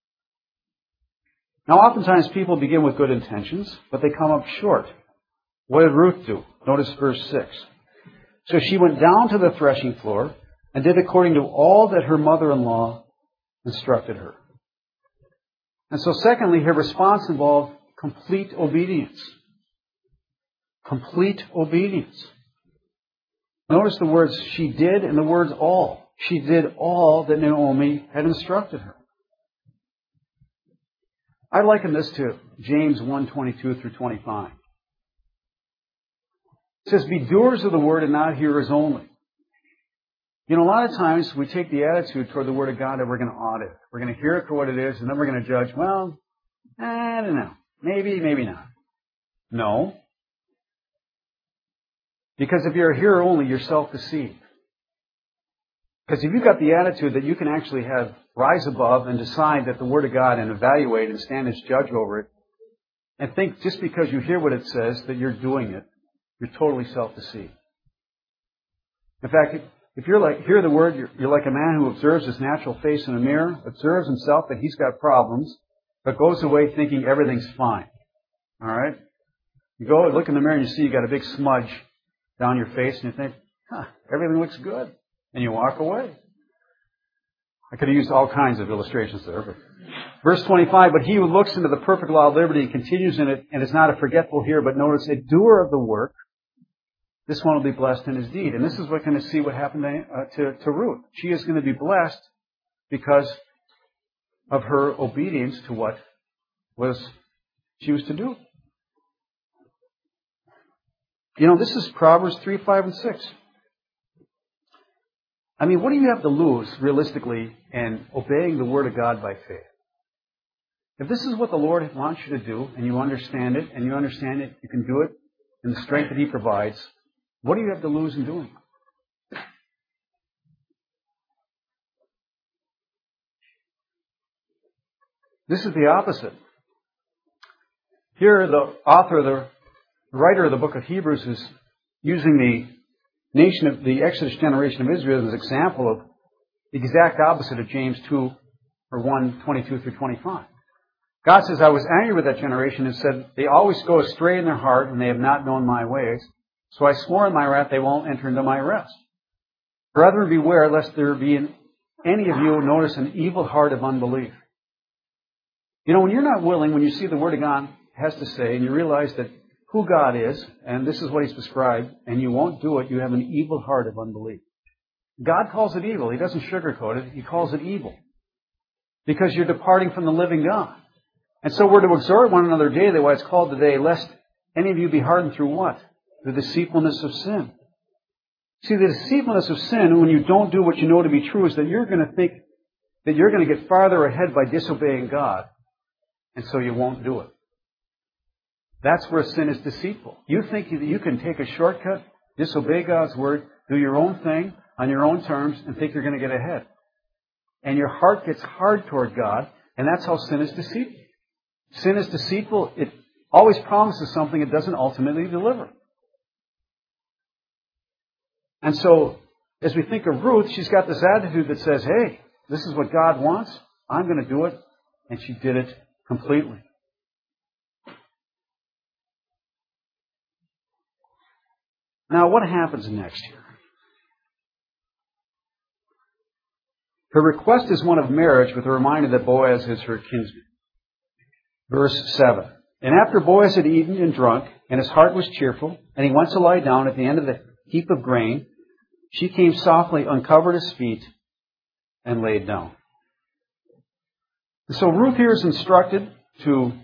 Speaker 1: Now, oftentimes people begin with good intentions, but they come up short. What did Ruth do? Notice verse six. So she went down to the threshing floor and did according to all that her mother-in-law instructed her. And so secondly, her response involved complete obedience. Complete obedience. Notice the words she did and the words all. She did all that Naomi had instructed her. I liken this to James one, twenty-two through twenty-five. It says, be doers of the word and not hearers only. You know, a lot of times we take the attitude toward the Word of God that we're going to audit. We're going to hear it for what it is, and then we're going to judge, well, I don't know. Maybe, maybe not. No. Because if you're a hearer only, you're self-deceived. Because if you've got the attitude that you can actually have rise above and decide that the Word of God and evaluate and stand as judge over it, and think just because you hear what it says that you're doing it, you're totally self-deceived. In fact, if you're like, hear the Word, you're, you're like a man who observes his natural face in a mirror, observes himself that he's got problems, but goes away thinking everything's fine. Alright? You go look in the mirror and you see you got a big smudge down your face and you think, huh, everything looks good. And you walk away. I could have used all kinds of illustrations there. But verse twenty-five, but he who looks into the perfect law of liberty and continues in it and is not a forgetful hearer, but notice a doer of the work, this one will be blessed in his deed. And this is what we're going to see what happened to, uh, to, to Ruth. She is going to be blessed because of her obedience to what was she was to do. You know, this is Proverbs three, five, and six. I mean, what do you have to lose, realistically, in obeying the Word of God by faith? If this is what the Lord wants you to do, and you understand it, and you understand it, you can do it in the strength that He provides, what do you have to lose in doing it? This is the opposite. Here, the author, the writer of the book of Hebrews is using the nation of the Exodus generation of Israel as an example of the exact opposite of James two or one, twenty-two through twenty-five. God says, I was angry with that generation and said, they always go astray in their heart and they have not known my ways. So I swore in my wrath they won't enter into my rest. Brethren, beware lest there be in any of you notice an evil heart of unbelief. You know, when you're not willing, when you see the Word of God has to say, and you realize that who God is, and this is what He's prescribed, and you won't do it, you have an evil heart of unbelief. God calls it evil. He doesn't sugarcoat it. He calls it evil. Because you're departing from the living God. And so we're to exhort one another daily, why it's called today, lest any of you be hardened through what? The deceitfulness of sin. See, the deceitfulness of sin, when you don't do what you know to be true, is that you're going to think that you're going to get farther ahead by disobeying God, and so you won't do it. That's where sin is deceitful. You think that you can take a shortcut, disobey God's word, do your own thing on your own terms, and think you're going to get ahead. And your heart gets hard toward God, and that's how sin is deceitful. Sin is deceitful. It always promises something it doesn't ultimately deliver. And so, as we think of Ruth, she's got this attitude that says, hey, this is what God wants. I'm going to do it. And she did it completely. Now, what happens next here? Her request is one of marriage with a reminder that Boaz is her kinsman. Verse seven. And after Boaz had eaten and drunk, and his heart was cheerful, and he went to lie down at the end of the heap of grain, she came softly, uncovered his feet, and laid down. And so Ruth here is instructed to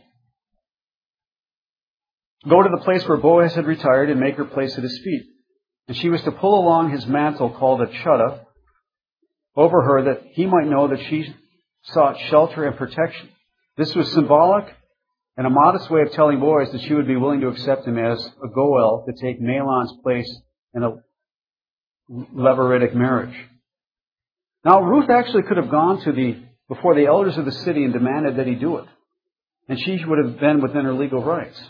Speaker 1: go to the place where Boaz had retired and make her place at his feet. And she was to pull along his mantle called a chuddah over her that he might know that she sought shelter and protection. This was symbolic and a modest way of telling Boaz that she would be willing to accept him as a Goel to take Mahlon's place in a Leveritic marriage. Now, Ruth actually could have gone to the before the elders of the city and demanded that he do it. And she would have been within her legal rights.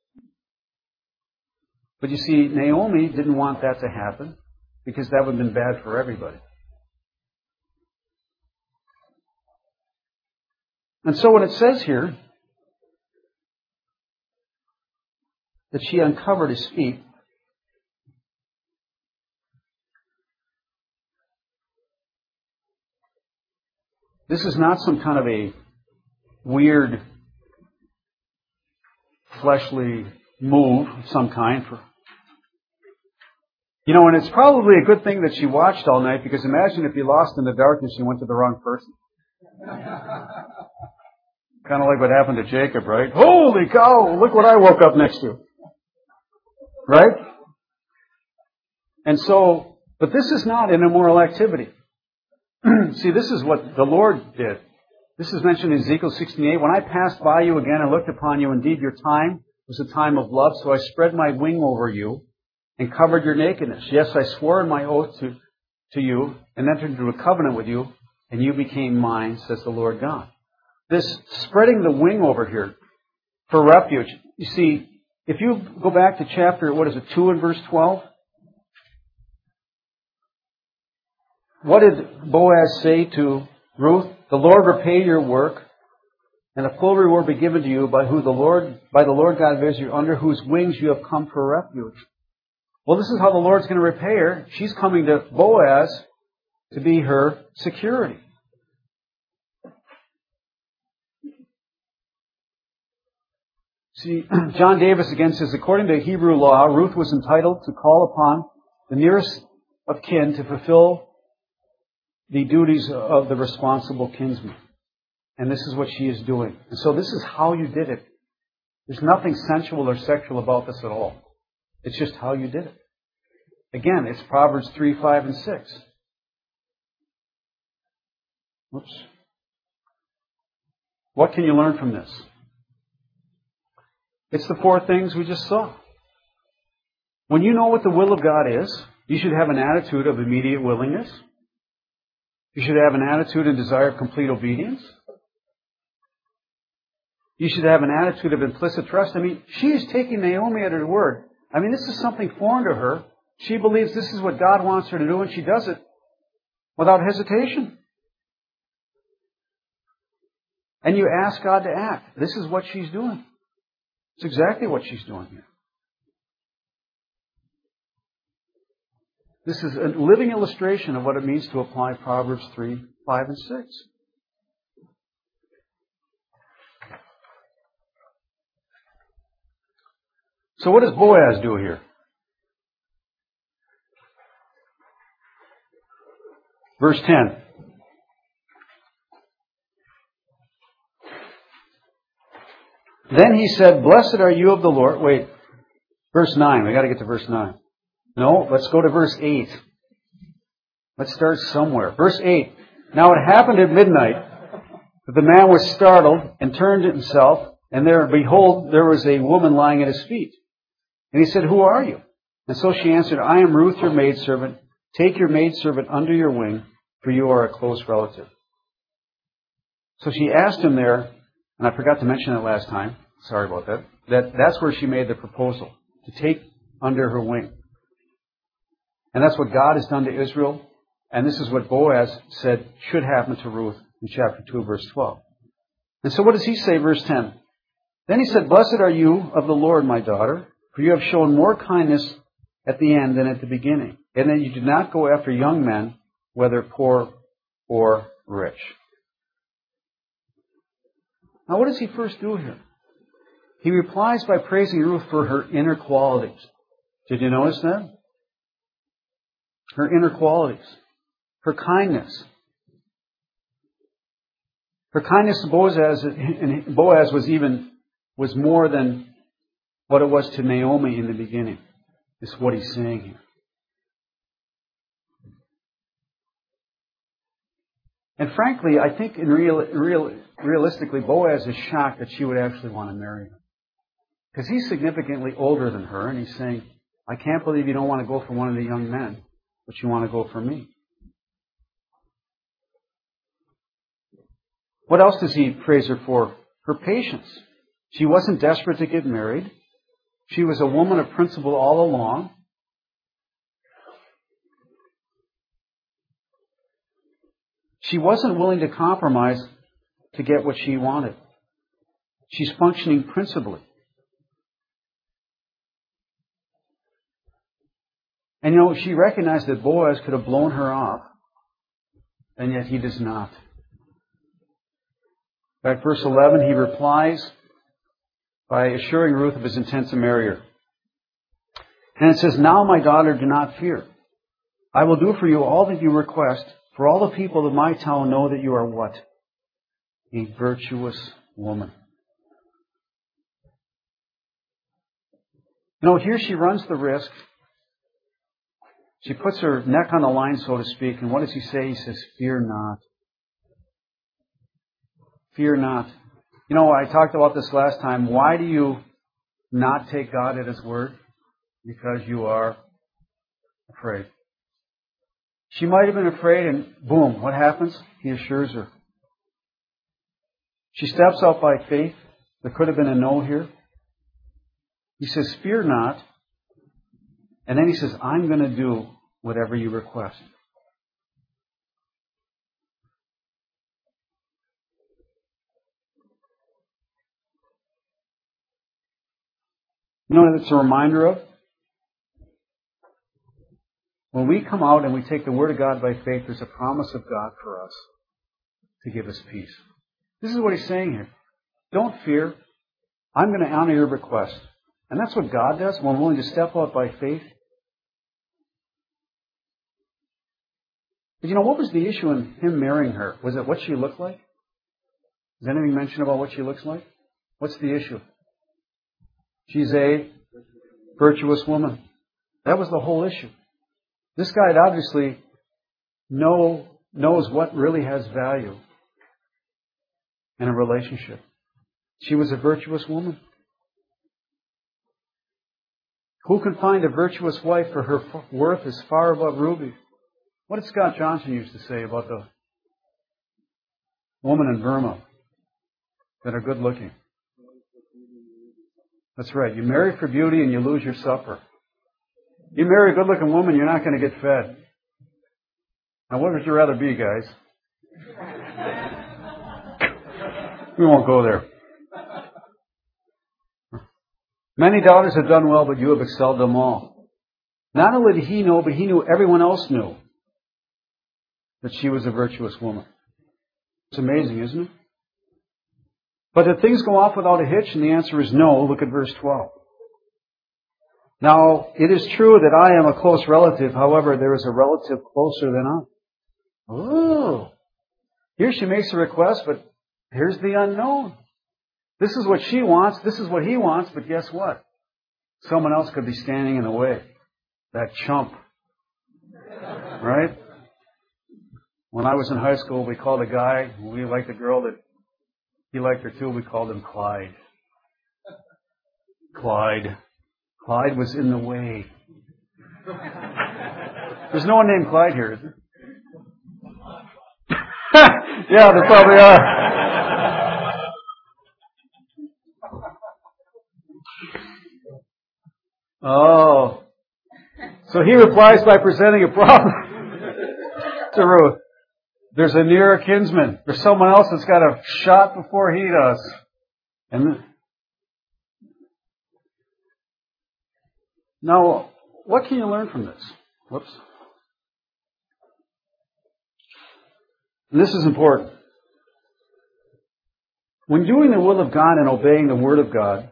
Speaker 1: But you see, Naomi didn't want that to happen because that would have been bad for everybody. And so when it says here that she uncovered his feet, this is not some kind of a weird, fleshly move of some kind. For, you know, and it's probably a good thing that she watched all night, because imagine if you lost in the darkness and you went to the wrong person. Kind of like what happened to Jacob, right? Holy cow, look what I woke up next to. Right? And so, but this is not an immoral activity. See, this is what the Lord did. This is mentioned in Ezekiel sixteen eight. When I passed by you again and looked upon you, indeed your time was a time of love, so I spread my wing over you and covered your nakedness. Yes, I swore in my oath to, to you and entered into a covenant with you, and you became mine, says the Lord God. This spreading the wing over here for refuge. You see, if you go back to chapter, what is it, two and verse twelve? What did Boaz say to Ruth? The Lord repay your work, and a full reward be given to you by who the Lord, by the Lord God of Israel, under whose wings you have come for refuge. Well, this is how the Lord's going to repay her. She's coming to Boaz to be her security. See, John Davis again says, according to Hebrew law, Ruth was entitled to call upon the nearest of kin to fulfill the duties of the responsible kinsman. And this is what she is doing. And so this is how you did it. There's nothing sensual or sexual about this at all. It's just how you did it. Again, it's Proverbs three, five, and six. Whoops. What can you learn from this? It's the four things we just saw. When you know what the will of God is, you should have an attitude of immediate willingness. You should have an attitude and desire of complete obedience. You should have an attitude of implicit trust. I mean, she is taking Naomi at her word. I mean, this is something foreign to her. She believes this is what God wants her to do, and she does it without hesitation. And you ask God to act. This is what she's doing. It's exactly what she's doing here. This is a living illustration of what it means to apply Proverbs three, five, and six. So what does Boaz do here? Verse ten. Then he said, blessed are you of the Lord. Wait, verse nine. We've got to get to verse nine. No, let's go to verse eight. Let's start somewhere. Verse eight. Now it happened at midnight that the man was startled and turned himself, and there, behold, there was a woman lying at his feet. And he said, "Who are you?" And so she answered, "I am Ruth, your maidservant. Take your maidservant under your wing, for you are a close relative." So she asked him there, and I forgot to mention it last time. Sorry about that. That that's where she made the proposal, to take under her wing. And that's what God has done to Israel. And this is what Boaz said should happen to Ruth in chapter two, verse twelve. And so what does he say, verse ten? Then he said, "Blessed are you of the Lord, my daughter, for you have shown more kindness at the end than at the beginning, and that you did not go after young men, whether poor or rich." Now what does he first do here? He replies by praising Ruth for her inner qualities. Did you notice that? Her inner qualities. Her kindness. Her kindness to Boaz, and Boaz was even, was more than what it was to Naomi in the beginning. Is what he's saying here. And frankly, I think in real, real, realistically, Boaz is shocked that she would actually want to marry him. Because he's significantly older than her, and he's saying, "I can't believe you don't want to go for one of the young men, but you want to go for me." What else does he praise her for? Her patience. She wasn't desperate to get married. She was a woman of principle all along. She wasn't willing to compromise to get what she wanted. She's functioning principally. And you know, she recognized that Boaz could have blown her off, and yet he does not. In fact, verse eleven, he replies by assuring Ruth of his intent to marry her. And it says, "Now, my daughter, do not fear. I will do for you all that you request, for all the people of my town know that you are" what? "A virtuous woman." You know, here she runs the risk. She puts her neck on the line, so to speak. And what does he say? He says, "Fear not." Fear not. You know, I talked about this last time. Why do you not take God at His word? Because you are afraid. She might have been afraid, and boom, what happens? He assures her. She steps out by faith. There could have been a no here. He says, "Fear not." And then he says, "I'm going to do whatever you request." You know what it's a reminder of? When we come out and we take the Word of God by faith, there's a promise of God for us to give us peace. This is what he's saying here. Don't fear. I'm going to honor your request. And that's what God does when we're willing to step out by faith. But you know, what was the issue in him marrying her? Was it what she looked like? Is anything mentioned about what she looks like? What's the issue? She's a virtuous woman. That was the whole issue. This guy obviously know, knows what really has value in a relationship. She was a virtuous woman. Who can find a virtuous wife for her worth is far above rubies? What did Scott Johnson used to say about the woman in Burma that are good looking? That's right. You marry for beauty and you lose your supper. You marry a good looking woman, you're not going to get fed. Now what would you rather be, guys? We won't go there. Many daughters have done well, but you have excelled them all. Not only did he know, but he knew everyone else knew that she was a virtuous woman. It's amazing, isn't it? But did things go off without a hitch? And the answer is no. Look at verse twelve. Now, it is true that I am a close relative. However, there is a relative closer than I. Oh. Here she makes a request, but here's the unknown. This is what she wants. This is what he wants. But guess what? Someone else could be standing in the way. That chump. Right? When I was in high school, we called a guy, we liked a girl that he liked her too, we called him Clyde. Clyde. Clyde was in the way. There's no one named Clyde here, is there? Yeah, there probably are. Oh. So he replies by presenting a problem to Ruth. There's a nearer kinsman. There's someone else that's got a shot before he does. And now, what can you learn from this? Whoops. And this is important. When doing the will of God and obeying the Word of God,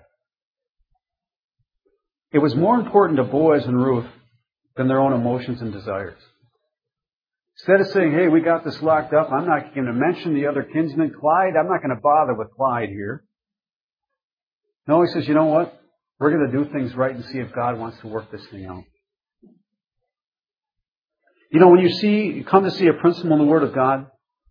Speaker 1: it was more important to Boaz and Ruth than their own emotions and desires. Instead of saying, hey, we got this locked up, I'm not going to mention the other kinsman, Clyde, I'm not going to bother with Clyde here. No, he says, you know what? We're going to do things right and see if God wants to work this thing out. You know, when you see, you come to see a principle in the Word of God,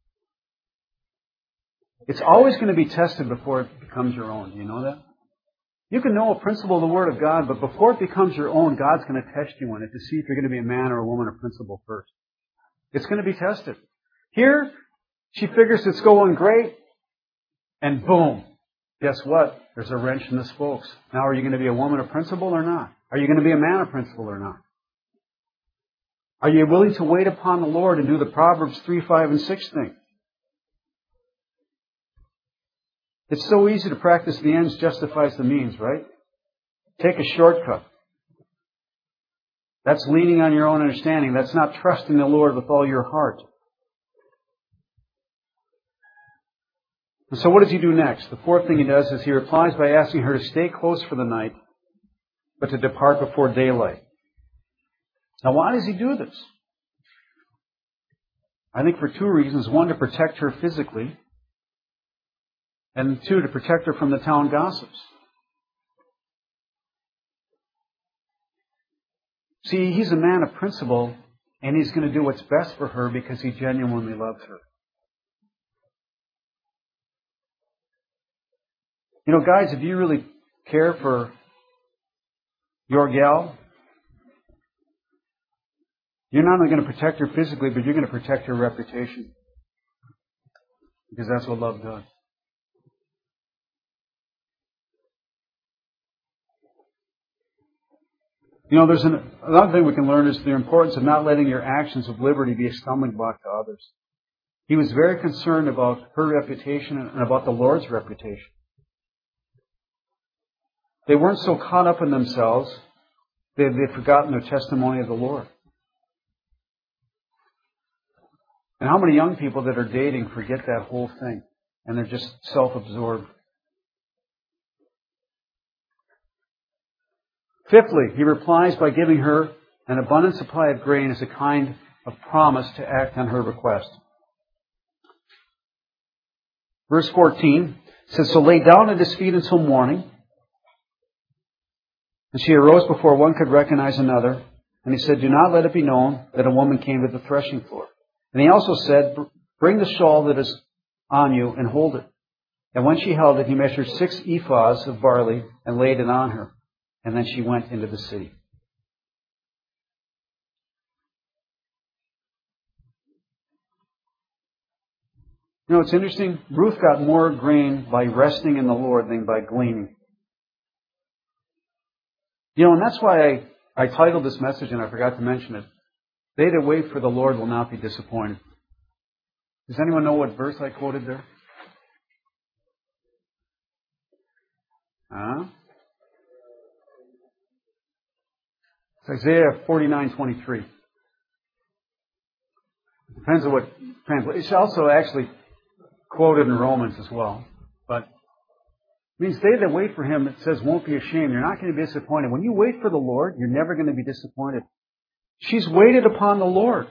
Speaker 1: it's always going to be tested before it becomes your own. Do you know that? You can know a principle of the Word of God, but before it becomes your own, God's going to test you on it to see if you're going to be a man or a woman of principle first. It's going to be tested. Here, she figures it's going great, and boom. Guess what? There's a wrench in the spokes. Now, are you going to be a woman of principle or not? Are you going to be a man of principle or not? Are you willing to wait upon the Lord and do the Proverbs three, five, and six thing? It's so easy to practice the ends justifies the means, right? Take a shortcut. That's leaning on your own understanding. That's not trusting the Lord with all your heart. And so what does he do next? The fourth thing he does is he replies by asking her to stay close for the night, but to depart before daylight. Now, why does he do this? I think for two reasons. One, to protect her physically. And two, to protect her from the town gossips. See, he's a man of principle, and he's going to do what's best for her because he genuinely loves her. You know, guys, if you really care for your gal, you're not only going to protect her physically, but you're going to protect her reputation. Because that's what love does. You know, there's an, another thing we can learn is the importance of not letting your actions of liberty be a stumbling block to others. He was very concerned about her reputation and about the Lord's reputation. They weren't so caught up in themselves, they had forgotten their testimony of the Lord. And how many young people that are dating forget that whole thing, and they're just self-absorbed? Fifthly, he replies by giving her an abundant supply of grain as a kind of promise to act on her request. Verse fourteen says, so lay down at his feet until morning. And she arose before one could recognize another. And he said, do not let it be known that a woman came to the threshing floor. And he also said, bring the shawl that is on you and hold it. And when she held it, he measured six ephahs of barley and laid it on her. And then she went into the city. You know, it's interesting. Ruth got more grain by resting in the Lord than by gleaning. You know, and that's why I, I titled this message, and I forgot to mention it. They that wait for the Lord will not be disappointed. Does anyone know what verse I quoted there? Huh? It's Isaiah forty-nine twenty-three. Depends on what translation. It's also actually quoted in Romans as well. But it means they that wait for Him, it says, won't be ashamed. You're not going to be disappointed. When you wait for the Lord, you're never going to be disappointed. She's waited upon the Lord.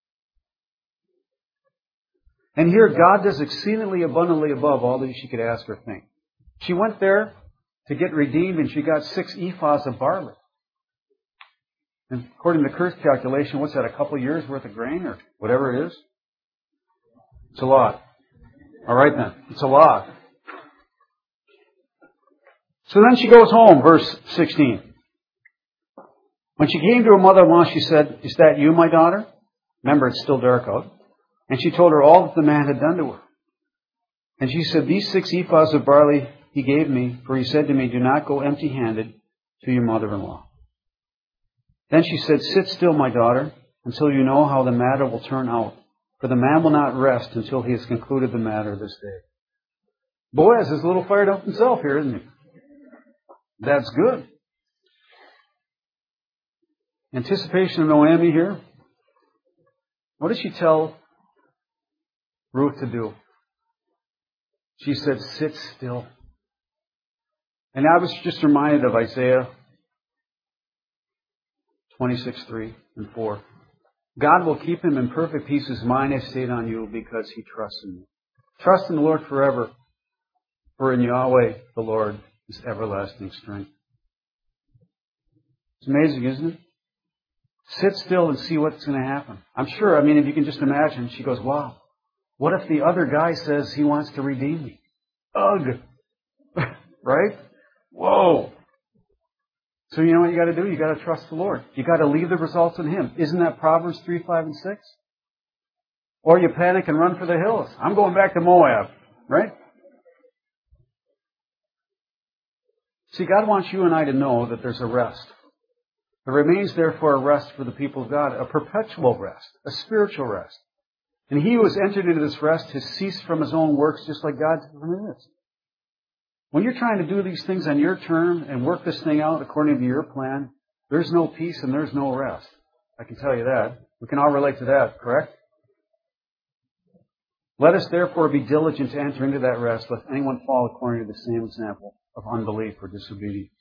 Speaker 1: And here God does exceedingly abundantly above all that she could ask or think. She went there to get redeemed, and she got six ephahs of barley. And according to Kurt's calculation, what's that, a couple of years worth of grain or whatever it is? It's a lot. All right then. It's a lot. So then she goes home, verse sixteen. When she came to her mother-in-law, she said, "Is that you, my daughter?" Remember, it's still dark out. And she told her all that the man had done to her. And she said, "These six ephahs of barley he gave me, for he said to me, 'Do not go empty-handed to your mother-in-law.'" Then she said, "Sit still, my daughter, until you know how the matter will turn out. For the man will not rest until he has concluded the matter this day." Boaz is a little fired up himself here, isn't he? That's good. Anticipation of Naomi here. What does she tell Ruth to do? She said, "Sit still." And I was just reminded of Isaiah twenty-six, three and four. God will keep him in perfect peace whose mind has stayed on you because he trusts in you. Trust in the Lord forever, for in Yahweh the Lord is everlasting strength. It's amazing, isn't it? Sit still and see what's going to happen. I'm sure, I mean, if you can just imagine, she goes, "Wow, what if the other guy says he wants to redeem me?" Ugh! Right? Whoa! So you know what you got to do? You got to trust the Lord. You got to leave the results in Him. Isn't that Proverbs three, five, and six? Or you panic and run for the hills. I'm going back to Moab. Right? See, God wants you and I to know that there's a rest. There remains therefore a rest for the people of God, a perpetual rest, a spiritual rest. And he who has entered into this rest has ceased from his own works just like God from his. When you're trying to do these things on your term and work this thing out according to your plan, there's no peace and there's no rest. I can tell you that. We can all relate to that, correct? Let us therefore be diligent to enter into that rest, lest anyone fall according to the same example of unbelief or disobedience.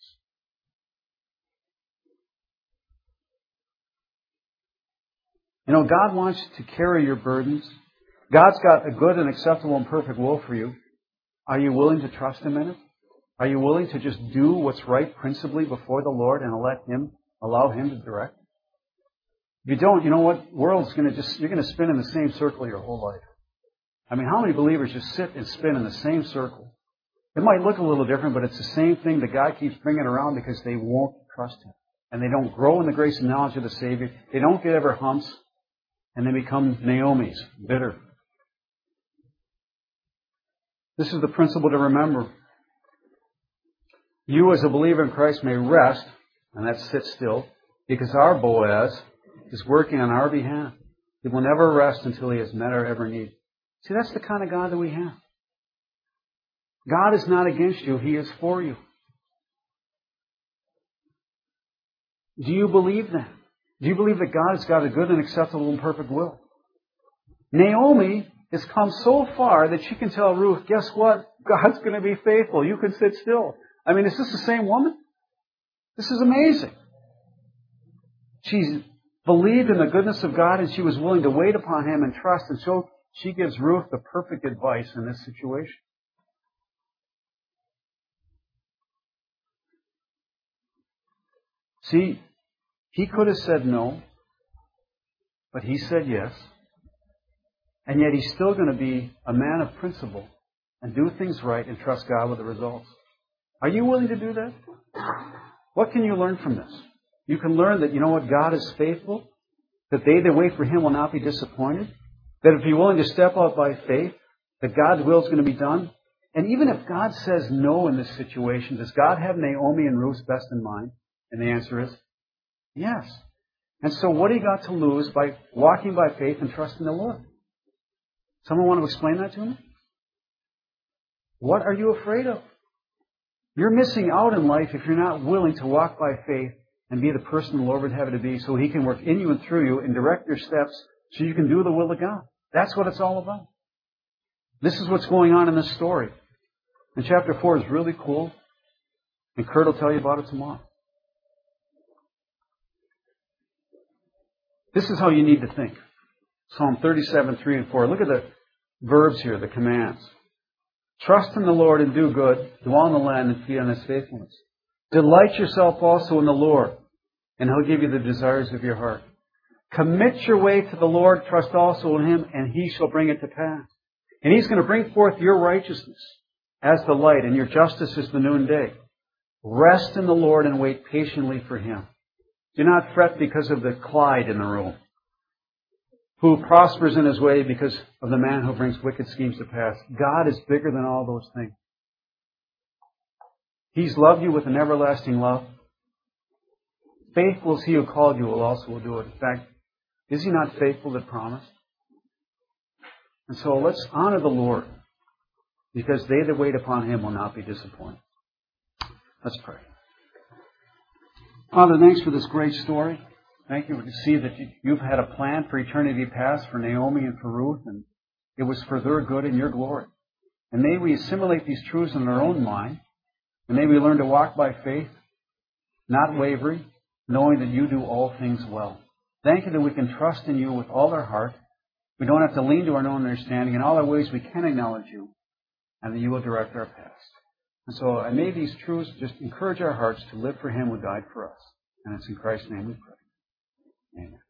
Speaker 1: You know, God wants to carry your burdens. God's got a good and acceptable and perfect will for you. Are you willing to trust Him in it? Are you willing to just do what's right principally before the Lord and let Him, allow Him to direct? If you don't, you know what? World's going to just, you're going to spin in the same circle your whole life. I mean, how many believers just sit and spin in the same circle? It might look a little different, but it's the same thing that God keeps bringing around because they won't trust Him. And they don't grow in the grace and knowledge of the Savior. They don't get ever humps. And they become Naomi's, bitter. This is the principle to remember. You as a believer in Christ may rest, and that's sit still, because our Boaz is working on our behalf. He will never rest until He has met our every need. See, that's the kind of God that we have. God is not against you. He is for you. Do you believe that? Do you believe that God has got a good and acceptable and perfect will? Naomi has come so far that she can tell Ruth, guess what? God's going to be faithful. You can sit still. I mean, is this the same woman? This is amazing. She's believed in the goodness of God and she was willing to wait upon Him and trust. And so she gives Ruth the perfect advice in this situation. See, he could have said no, but he said yes. And yet he's still going to be a man of principle and do things right and trust God with the results. Are you willing to do that? What can you learn from this? You can learn that, you know what, God is faithful, that they that wait for Him will not be disappointed, that if you're willing to step out by faith, that God's will is going to be done. And even if God says no in this situation, does God have Naomi and Ruth's best in mind? And the answer is yes. And so what do you got to lose by walking by faith and trusting the Lord? Someone want to explain that to me? What are you afraid of? You're missing out in life if you're not willing to walk by faith and be the person the Lord would have you to be so He can work in you and through you and direct your steps so you can do the will of God. That's what it's all about. This is what's going on in this story. And chapter four is really cool. And Kurt will tell you about it tomorrow. This is how you need to think. Psalm thirty-seven, three and four. Look at the verbs here, the commands. Trust in the Lord and do good. Dwell in the land and feed on His faithfulness. Delight yourself also in the Lord, and He'll give you the desires of your heart. Commit your way to the Lord, trust also in Him, and He shall bring it to pass. And He's going to bring forth your righteousness as the light, and your justice as the noonday. Rest in the Lord and wait patiently for Him. Do not fret because of the Clyde in the room, who prospers in his way because of the man who brings wicked schemes to pass. God is bigger than all those things. He's loved you with an everlasting love. Faithful is He who called you will also do it. In fact, is He not faithful that promised? And so let's honor the Lord, because they that wait upon Him will not be disappointed. Let's pray. Father, thanks for this great story. Thank you to see that you've had a plan for eternity past for Naomi and for Ruth, and it was for their good and your glory. And may we assimilate these truths in our own mind, and may we learn to walk by faith, not wavering, knowing that you do all things well. Thank you that we can trust in you with all our heart. We don't have to lean to our own understanding. In all our ways we can acknowledge you, and that you will direct our paths. And so I may these truths just encourage our hearts to live for Him who died for us. And it's in Christ's name we pray. Amen.